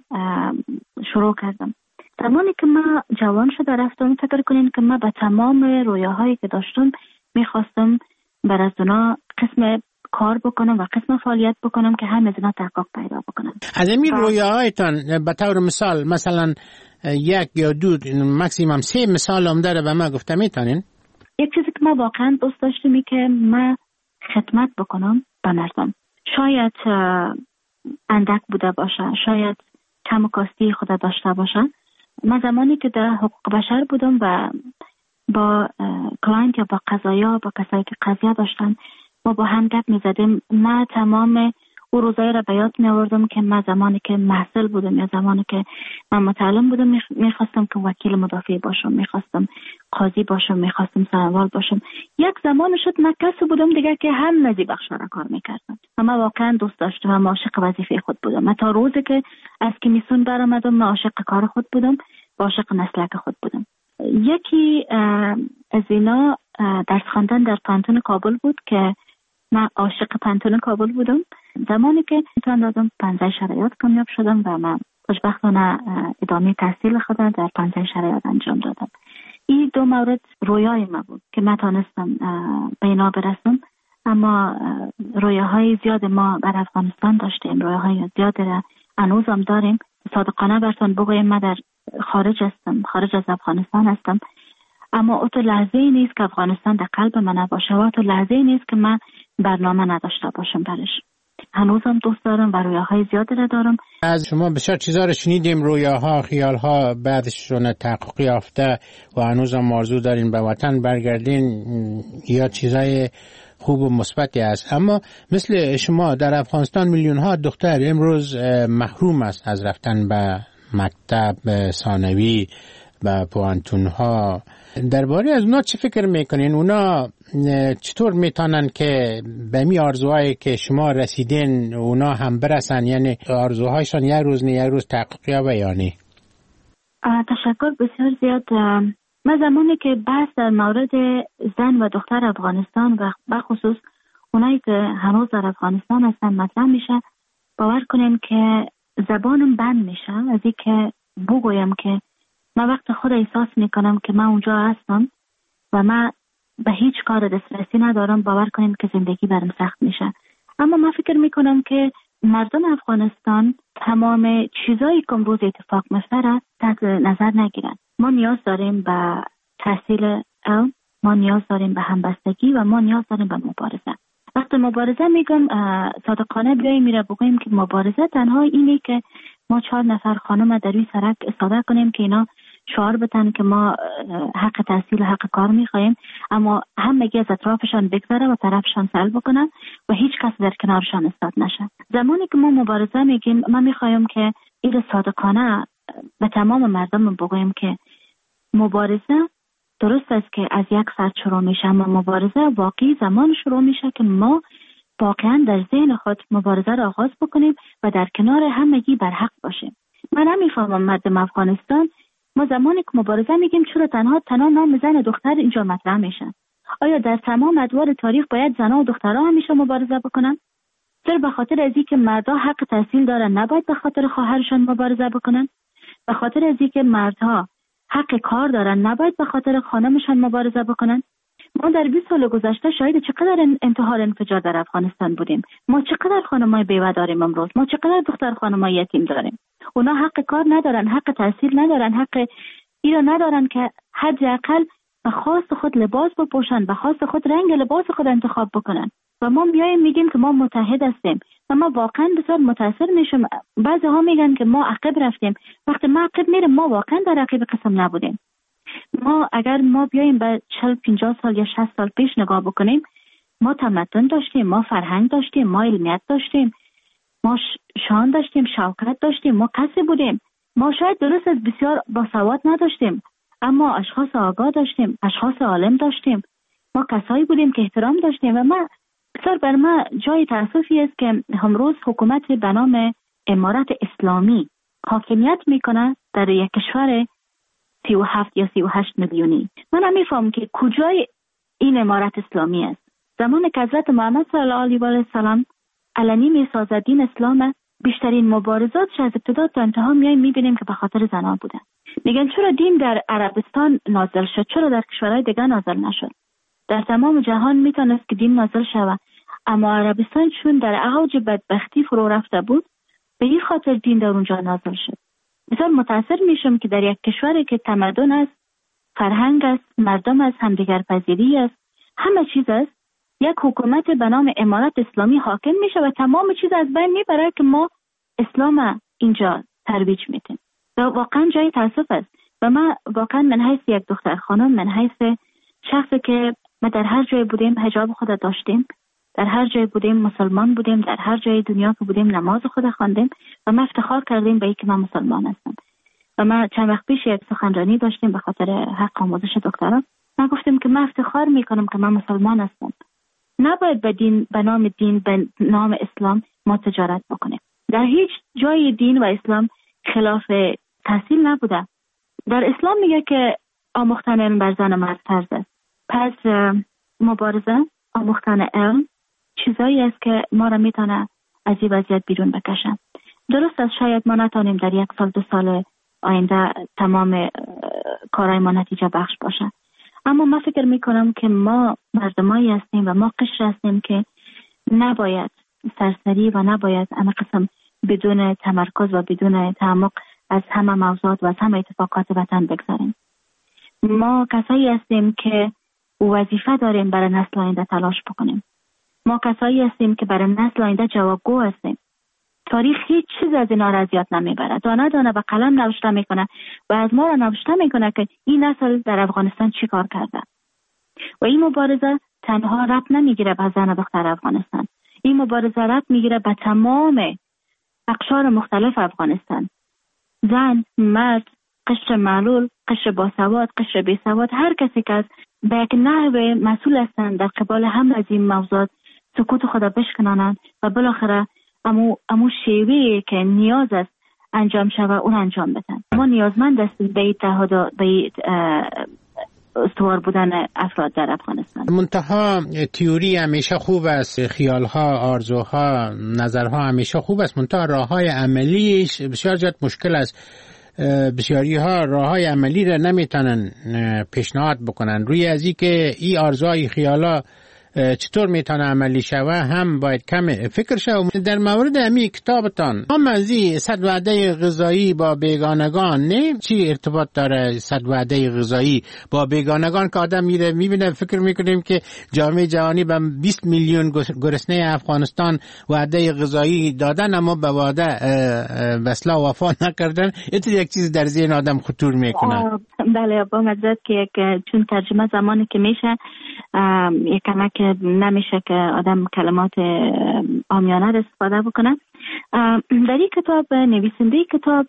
Speaker 11: شروع کردم. زمانی که من جوان شده رفتم، فکر کنین که من به تمام رویاهایی که داشتم میخواستم بر از اونا قسم کار بکنم و قسم فعالیت بکنم که هم از اونا تحقق پیدا بکنم.
Speaker 10: از این رویاهایتان به طور مثال مثلا یک یا دو مکسیمم سه مثال هم داره به من گفته میتونین؟
Speaker 11: یک چیزی که من واقعا دوست داشتم این که من خدمت بکنم به مردم. شاید اندک بوده باشه، شاید کم و کاستی خود داشته باشه. من زمانی که در حقوق بشر بودم و با کلاینت یا با قضایا، با کسایی که قضیه داشتن، ما با هم گپ می زدیم. من تمام او روزایی را به یاد می آوردم که من زمانی که محصل بودم یا زمانی که من متعلم بودم میخواستم که وکیل مدافع باشم، میخواستم قاضی باشم، میخواستم سنوال باشم. یک زمان شد من کسی بودم دیگه که هم نزی بخشا را کار میکردم و من واقعا دوست داشتم و عاشق وظیفه خود بودم. من تا روزی که از کمیسیون برآمدم من عاشق کار خود بودم و عاشق مسلک خود بودم. یکی از اینا درس خواندن در پانتون کابل بود که من عاشق پانتون کابل بودم. زمانی که امتحان دادم پنجه شرایط کامیاب شدم و من خوشبختانه ادامه تحصیل خودم در پنجه شرایط انجام دادم. این دو مورد رویای من بود که من تانستم به اینا برسم، اما رویاهای زیاد ما بر افغانستان داشتیم، رویاهای زیاد را هنوزم داریم. صادقانه براتون بگویم من در خارج هستم، خارج از افغانستان هستم، اما او تو لحظه ای نیست که افغانستان در قلب من نباشه و او تو لحظه ای نیست که من برنامه نداشته باشم برش. هنوزم دوست دارم و رویاهای زیادی را دارم.
Speaker 10: از شما بسیار چیزا رو شنیدیم، رویاها، خیالها بعدشون تحقق یافته و هنوزم آرزو دارین به وطن برگردین یا چیزای خوب و مثبتی است. اما مثل شما در افغانستان میلیون ها دختر امروز محروم است از رفتن به مکتب، ثانوی و پوانتون ها. درباره از اونا چی فکر میکنین؟ اونا چطور میتونن که به می آرزوهایی که شما رسیدین اونا هم برسن؟ یعنی آرزوهایشان یک روز نه یک روز تحقق یابه یا نه؟
Speaker 11: تشکر بسیار زیاد. من زمانی که بحث در مورد زن و دختر افغانستان و بخصوص اونایی که هنوز در افغانستان هستن مطرح میشه، باور کنین که زبانم بند میشه از این که بگویم که من وقت خود احساس میکنم که من اونجا هستم و من به هیچ کار دسترسی ندارم، باور کنین که زندگی برام سخت میشه. اما من فکر میکنم که مردم افغانستان تمام چیزایی که امروز اتفاق میفته تحت نظر نگیرن. ما نیاز داریم به تحصیل علم، ما نیاز داریم به همبستگی و ما نیاز داریم به مبارزه. وقتی مبارزه میگم صادقانه بیاییم میره بگوییم که مبارزه تنها اینه که ما چهار نفر خانم در روی سرک استفاده کنیم که اینا شعار بتن که ما حق تحصیل حق کار میخوایم، اما همگی از اطرافشان بگذره و طرفشان سلب بکنن و هیچ کس در کنارشان استاد نشه. زمانی که ما مبارزه میگیم، ما میخوایم که این صادقانه به تمام مردم بگویم که مبارزه درست است که از یک سر شروع میشه، اما مبارزه واقعی زمان شروع میشه که ما واقعا در ذهن خود مبارزه را آغاز بکنیم و در کنار همگی بر حق باشیم. من نمیفهمم مردم افغانستان، ما زمانی که مبارزه میگیم چرا تنها تنها نام زن و دختر اینجا مطرح میشن؟ آیا در تمام ادوار تاریخ باید زنها و دخترها همیشه مبارزه بکنن؟ چرا به خاطر از اینکه مردها حق تحصیل دارن نباید به خاطر خواهرشان مبارزه بکنن؟ به خاطر از اینکه مردها حق کار دارن نباید به خاطر خانمشان مبارزه بکنن؟ ما در بیست سال گذشته شاهد چقدر انتحار انفجار در افغانستان بودیم. ما چقدر خانمای بیوه داریم امروز، ما چقدر دختر خانمای یتیم داریم. اونا حق کار ندارن، حق تحصیل ندارن، حق ایرا ندارن که حداقل به خواست خود لباس بپوشن، به خواست خود رنگ لباس خود انتخاب بکنن. و ما میایم میگیم که ما متحد هستیم و ما واقعا بسیار متاثر میشم. بعضی ها میگن که ما عقب رفتیم. وقتی ما عقب میریم، ما واقعا در عقب قسم نبودیم. ما اگر ما بیایم به چهل پنجاه سال یا شصت سال پیش نگاه بکنیم، ما تمدن داشتیم، ما فرهنگ داشتیم، ما علمیت داشتیم، ما شان داشتیم، شوکت داشتیم، ما کسی بودیم. ما شاید درست از بسیار باسواد نداشتیم، اما اشخاص آگاه داشتیم، اشخاص عالم داشتیم. ما کسایی بودیم که احترام داشتیم. و ما بسیار بر ما جای تأسفی است که امروز حکومت به نام امارت اسلامی حاکمیت میکنه در یک کشور سی و هفت یا سی و هشت میلیونی. من نمیفهم که کجای این امارت اسلامی است. زمان که حضرت محمد صلی الله علیه و السلام علنی میسازد دین اسلام، بیشترین مبارزاتش از ابتدا تا انتها میایم میبینیم که به خاطر زنان بوده. میگن چرا دین در عربستان نازل شد، چرا در کشورهای دیگه نازل نشد؟ در تمام جهان میتونست که دین نازل شود، اما عربستان چون در اوج بدبختی فرو رفته بود، به این خاطر دین در اونجا نازل شد. بسیار متاثر میشم که در یک کشوری که تمدن است، فرهنگ است، مردم است، همدیگر پذیری است، همه چیز است، یک حکومت به نام امارت اسلامی حاکم میشه و تمام چیز از بین میبره که ما اسلام اینجا ترویج میدیم. و واقعا جای تاسف است. و من واقعا من حیث یک دختر خانم، من حیث شخصی که ما در هر جای بودیم حجاب خود داشتیم، در هر جای بودیم مسلمان بودیم، در هر جای دنیا که بودیم نماز خود خواندیم و ما افتخار کردیم به اینکه من مسلمان هستم. و ما چند وقت پیش یک سخنرانی داشتیم به خاطر حق آموزش دکتران. من گفتم که من افتخار میکنم که من مسلمان هستم. نباید به دین، به نام دین، به نام اسلام ما تجارت بکنیم. در هیچ جای دین و اسلام خلاف تحصیل نبوده. در اسلام میگه که آموختن علم بر زن و مرد فرض است. پس مبارزه، آموختن علم چیزایی است که ما را میتونه از این وضعیت بیرون بکشن. درست است شاید ما نتونیم در یک سال دو سال آینده تمام کارهای ما نتیجه بخش باشه، اما من فکر میکنم که ما مردمایی هستیم و ما قشر هستیم که نباید سرسری و نباید همه قسم بدون تمرکز و بدون تعمق از همه موضوعات و از همه اتفاقات وطن بگذاریم. ما کسایی هستیم که وظیفه داریم برای نسل آینده تلاش بکنیم. ما کسایی هستیم که برای نسل آینده جوابگو هستیم. تاریخ هیچ چیز از اینا را از یاد نمیبره. دانه دانه به قلم نوشته میکنه و از ما را نوشته میکنه که این نسل در افغانستان چی کار کرده. و این مبارزه تنها ربط نمیگیره به زن و دختر افغانستان. این مبارزه ربط میگیره به تمام اقشار مختلف افغانستان. زن، مرد، قشر معلول، قشر باسواد، قشر بیسواد، هر کسی که از به یک نحو مسئول هستند در قبال هم از این موضوعات سکوت خدا بشکنانند و بالاخره امو, امو شیوهی که نیاز است انجام شود اون انجام بدن. ما نیازمند هستیم به اتحاد، به استوار بودن افراد در افغانستان.
Speaker 10: منتها تئوری همیشه خوب است، خیالها، آرزوها، نظرها همیشه خوب است، منتها راههای عملیش بسیار زیاد مشکل است. بسیاری ها راه های عملی را نمیتونن پیشنهاد بکنن روی ازی که این آرزوهای خیالا چطور میتونه عملی شوه هم باید کم فکر شوه. در مورد همین کتابتان هم از این صد وعده غذایی با بیگانگان نه چی ارتباط داره؟ صد وعده غذایی با بیگانگان که آدم میره میبینه فکر میکنیم که جامعه جهانی به بیست میلیون گرسنه افغانستان وعده غذایی دادن اما به وعده بسلا وفا نکردن. این یک چیز در ذهن آدم خطور میکنه.
Speaker 11: بله با مزد که یک چون ترجمه زمانی که میشه یک کمک نمیشه که آدم کلمات عامیانه را استفاده بکنه. در این کتاب نویسنده کتاب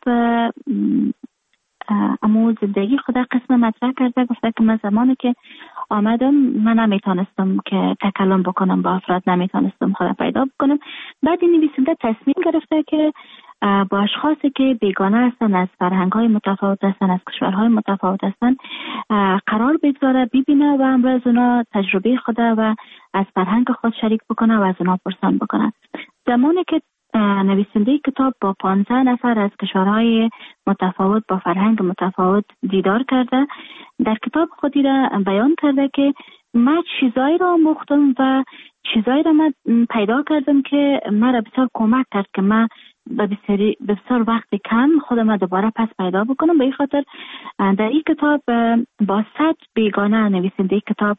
Speaker 11: امو زندگی خدا قسم مطرح کرده، گفته که من زمانی که آمدم من نمیتونستم که تکلم بکنم با افراد، نمیتونستم خدا پیدا بکنم. بعد این نویسنده تصمیم گرفته که با اشخاصی که بیگانه هستن، از فرهنگ‌های متفاوت هستن، از کشورهای متفاوت هستن قرار بگذاره، ببینه و امروز اونا تجربه خدا و از فرهنگ خود شریک بکنه و از اونا پرسان بکنه. زمانی که نویسنده کتاب با پانزده نفر از کشورهای متفاوت با فرهنگ متفاوت دیدار کرده، در کتاب خودی را بیان کرده که من چیزایی را آموختم و چیزایی را من پیدا کردم که مرا بسیار کمک کرد که من به بسیار وقت کم خودم دوباره پس پیدا بکنم. به این خاطر در این کتاب با صد بیگانه نویسنده کتاب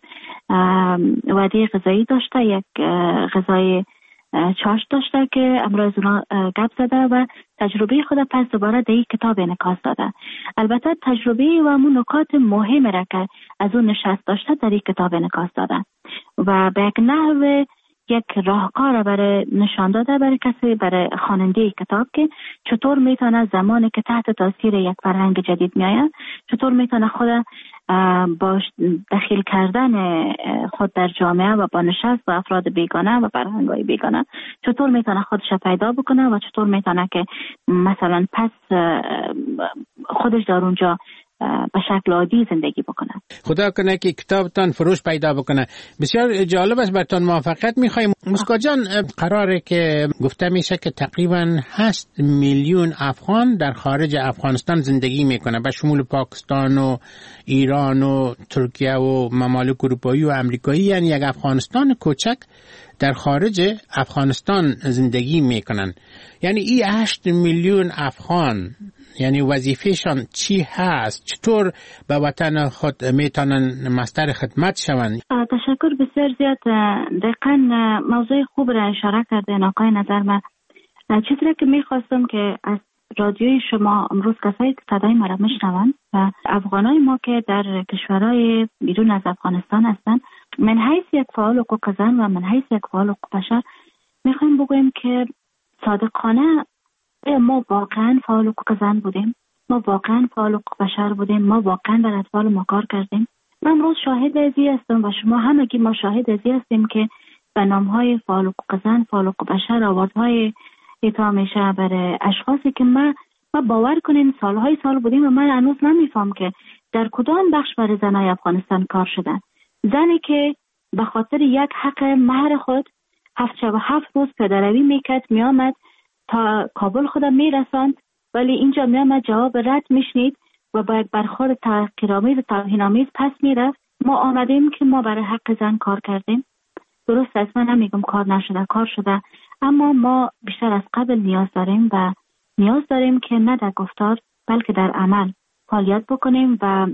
Speaker 11: وعده غذایی داشته، یک غذای چاش داشته که امروز اونا گپ زده و تجربه خود پس دوباره در این کتاب انعکاس داده. البته تجربه و همون نکات مهم را که از اون نشست داشته در این کتاب انعکاس داده و به یک نحو یک راهکار برای نشان داده برای کسی، برای خواننده کتاب که چطور میتونه زمانی که تحت تاثیر یک فرهنگ جدید میآید چطور میتونه خود با دخیل کردن خود در جامعه و با نشست با افراد بیگانه و فرهنگ‌های بیگانه چطور میتونه خودش پیدا بکنه و چطور میتونه که مثلا پس خودش در اونجا به شکل عادی زندگی بکنه.
Speaker 10: خدا کنه که کتابتان فروش پیدا بکنه. بسیار جالب است، براتون موفقیت میخوایم. مسکو جان، قراره که گفته میشه که تقریبا هشت میلیون افغان در خارج افغانستان زندگی میکنه، به شمول پاکستان و ایران و ترکیه و ممالک اروپایی و امریکایی، یعنی یک افغانستان کوچک در خارج افغانستان زندگی میکنن. یعنی این هشت میلیون افغان یعنی وظیفهشان چی هست؟ چطور به وطن خود میتونن مستر خدمت شوند؟
Speaker 11: تشکر بسیار زیاد. دقیقاً موضوع خوب را اشاره کرده ناقای نظر. من چیزی که میخواستم که از رادیوی شما امروز کسایی که صدای ما را میشنوند و افغانای ما که در کشورهای بیرون از افغانستان هستند، من حیث یک فعال حقوق زن و من حیث یک فعال حقوق بشر میخوایم بگویم که صادقانه ما واقعا فعال حقوق زن بودیم، ما واقعا فعال حقوق بشر بودیم، ما واقعا در اطفال ما کار کردیم. من امروز شاهد ازی هستم و شما همگی ما شاهد ازی هستیم که به نامهای فعال حقوق زن، فعال حقوق بشر آوازهای ایتا میشه برای اشخاصی که ما ما باور کنیم سالهای سال بودیم و من هنوز نمیفهم که در کدام بخش برای زنای افغانستان کار شدن. زنی که به خاطر یک حق مهر خود هفت شب و هفت روز پدروی میکرد، میامد تا کابل خودم میرساند، ولی اینجا میامد جواب رد میشنید و با یک برخورد تحقیرآمیز و توهین‌آمیز پس میرفت. ما آمدیم که ما برای حق زن کار کردیم. درست است، من نمیگم کار نشده، کار شده، اما ما بیشتر از قبل نیاز داریم و نیاز داریم که نه در گفتار بلکه در عمل فعالیت بکنیم و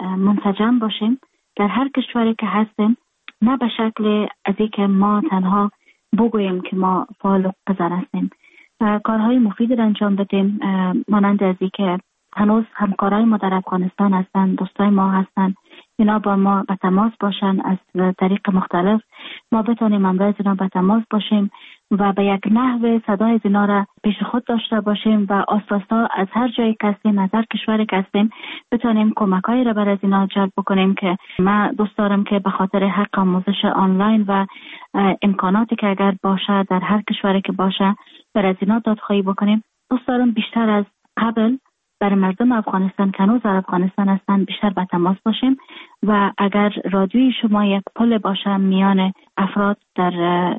Speaker 11: منسجم باشیم در هر کشوری که هستیم، نه به شکل از اینکه ما تنها بگوییم که ما فعال زن هستیم. کارهای مفید را انجام بدیم، مانند از اینکه هنوز همکارای ما در افغانستان هستند، دوستای ما هستند، اینا با ما به تماس باشن، از طریق مختلف ما بتونیم امروز اینا به تماس باشیم و به یک نحو صدای اینا را پیش خود داشته باشیم و آساسا از هر جایی که هستیم، از هر کشوری که هستیم بتونیم کمکایی را برای اینا جلب بکنیم. که من دوست دارم که به خاطر حق آموزش آنلاین و امکاناتی که اگر باشه در هر کشوری که باشه برای اینا دادخواهی بکنیم. دوست دارم بیشتر از قبل برای مردم افغانستان که هنوز در افغانستان هستن بیشتر به تماس باشیم و اگر رادیوی شما یک پل باشه میان افراد در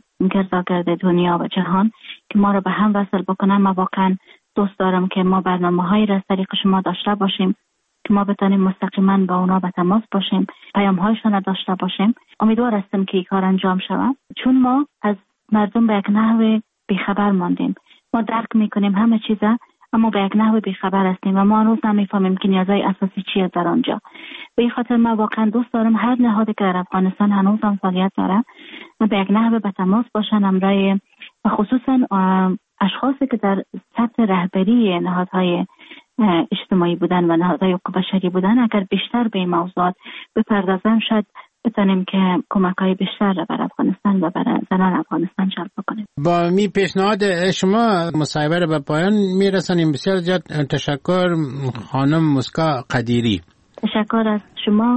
Speaker 11: گرداگرد دنیا و جهان که ما رو به هم وصل بکنن، ما واقعا دوست دارم که ما برنامه هایی را از طریق شما داشته باشیم که ما بتانیم مستقیما با اونا به تماس باشیم، پیام هایشان داشته باشیم. امیدوار هستم که این کار انجام شود، چون ما از مردم به یک نحو بیخبر ماندیم. ما درک میکنیم همه چیزه، اما به یک نحو بیخبر هستیم و ما هنوز نمیفهمیم که نیازهای اساسی چیه در آنجا. به این خاطر من واقعا دوست دارم هر نهادی که در افغانستان هنوز هم فعالیت داره به یک نحو به تماس باشن، امرای و خصوصا اشخاصی که در سطح رهبری نهادهای اجتماعی بودن و نهادهای حقوق بشری بودن اگر بیشتر به این موضوعات بپردازن، شاید بتانیم که کمک‌های بیشتر را بر افغانستان و بر زنان افغانستان جلب کنیم.
Speaker 10: با می پیشنهاد شما مصاحبه را به پایان میرسانیم. بسیار زیاد تشکر خانم مسکا قدیری.
Speaker 11: تشکر از شما.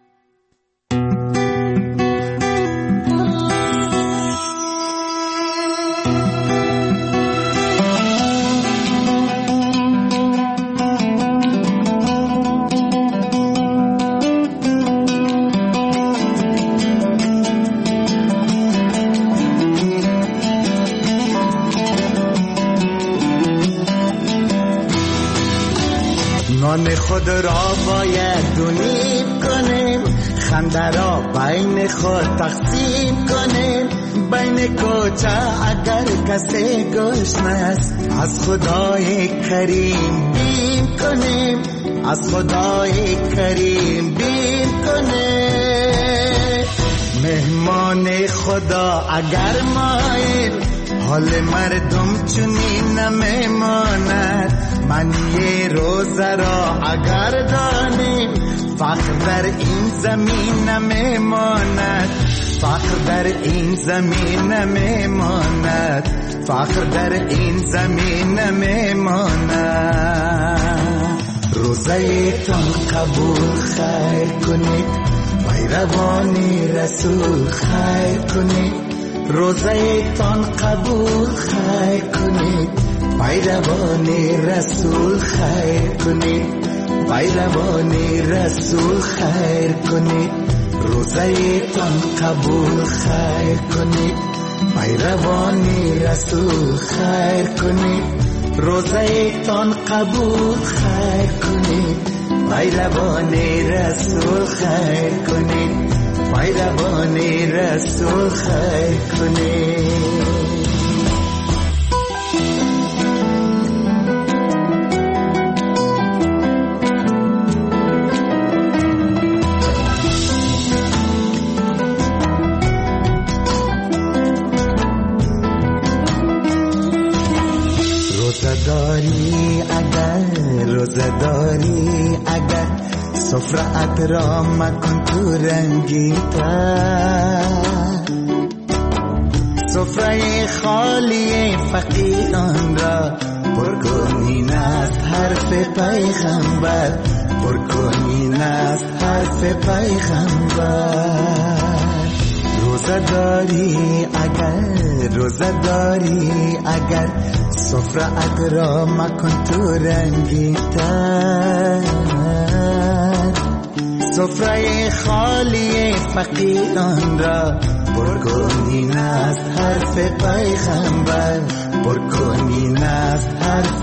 Speaker 12: نان خود را باید دونیم کنیم، خنده را بین خود تقسیم کنیم. بین کوچه اگر کسی گشنه است، از خدای کریم بیم کنیم، از خدای کریم بیم کنیم. مهمان خدا اگر مایل، حال مردم چنین نمیماند. معنی روزه را اگر دانیم، فقر در این زمین نمیماند، فقر در این زمین نمیماند، فقر در این زمین نمیماند. روزه تان قبول خیر کنید، پیروانی رسول خیر کنید. روزه تان قبول خیر کنید، پیروان رسول خیر کنید، پیروان رسول خیر کنید. روزه تان قبول خیر کنید، پیروان رسول خیر کنید. روزه تان قبول خیر کنید، پیروان رسول خیر کنید، پیروان رسول خیر کنید. روزداری اگر روزداری اگر سفرت را مکن تو رنگیتر، سفره خالی فقیران را پرکنین است حرف پیغمبر، پرکنین است حرف پیغمبر. روزداری اگر روزداری اگر سفرت را مکن تو رنگیتر، سفره خالی فقیران را پرکنین است حرف پیغمبر، پرکنین است حرف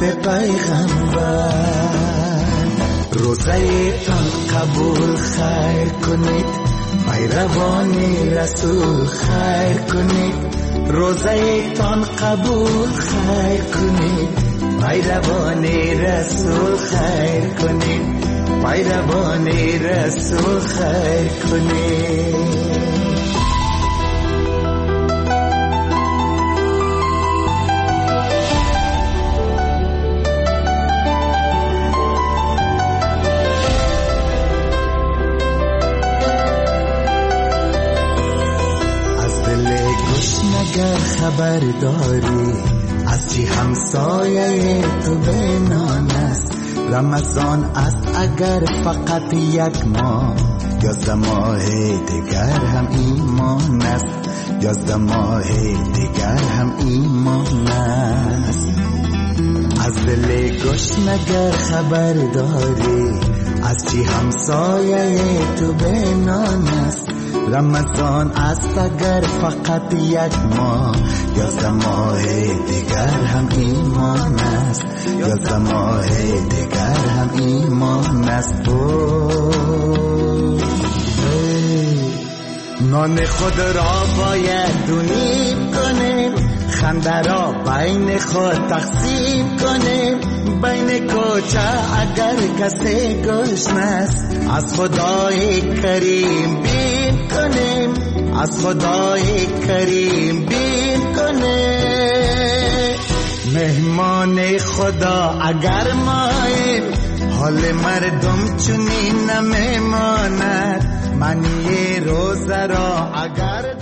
Speaker 12: پیغمبر. روزه تان قبول خیر کنید، پیروان رسول خیر کنید. روزه تان قبول خیر کنید، پیروان رسول خیر کنید، پیروان رسول خیر کنید. اگر خبر داری از چی همسایه تو بینان است، رمضان است اگر فقط یک ماه، یازده ماه دیگر هم ایمان است، یازده ماه دیگر هم ایمان است. از دل گشنگر خبر داری از چی همسایه تو بینان است، رمضان است اگر فقط یک ماه، یازده ماه دیگر هم ایمان است، یازده ماه دیگر هم ایمان است. نان خود را باید دونیم کنیم، خنده را بین خود تقسیم کنیم، بین کوچه اگر کسی گشنه است از خدای کریم بیم کنیم، از خدای کریم بیم کنیم. مهمان خدا اگر ماییم، حال مردم چنین نمیماند، معنی روزه را اگر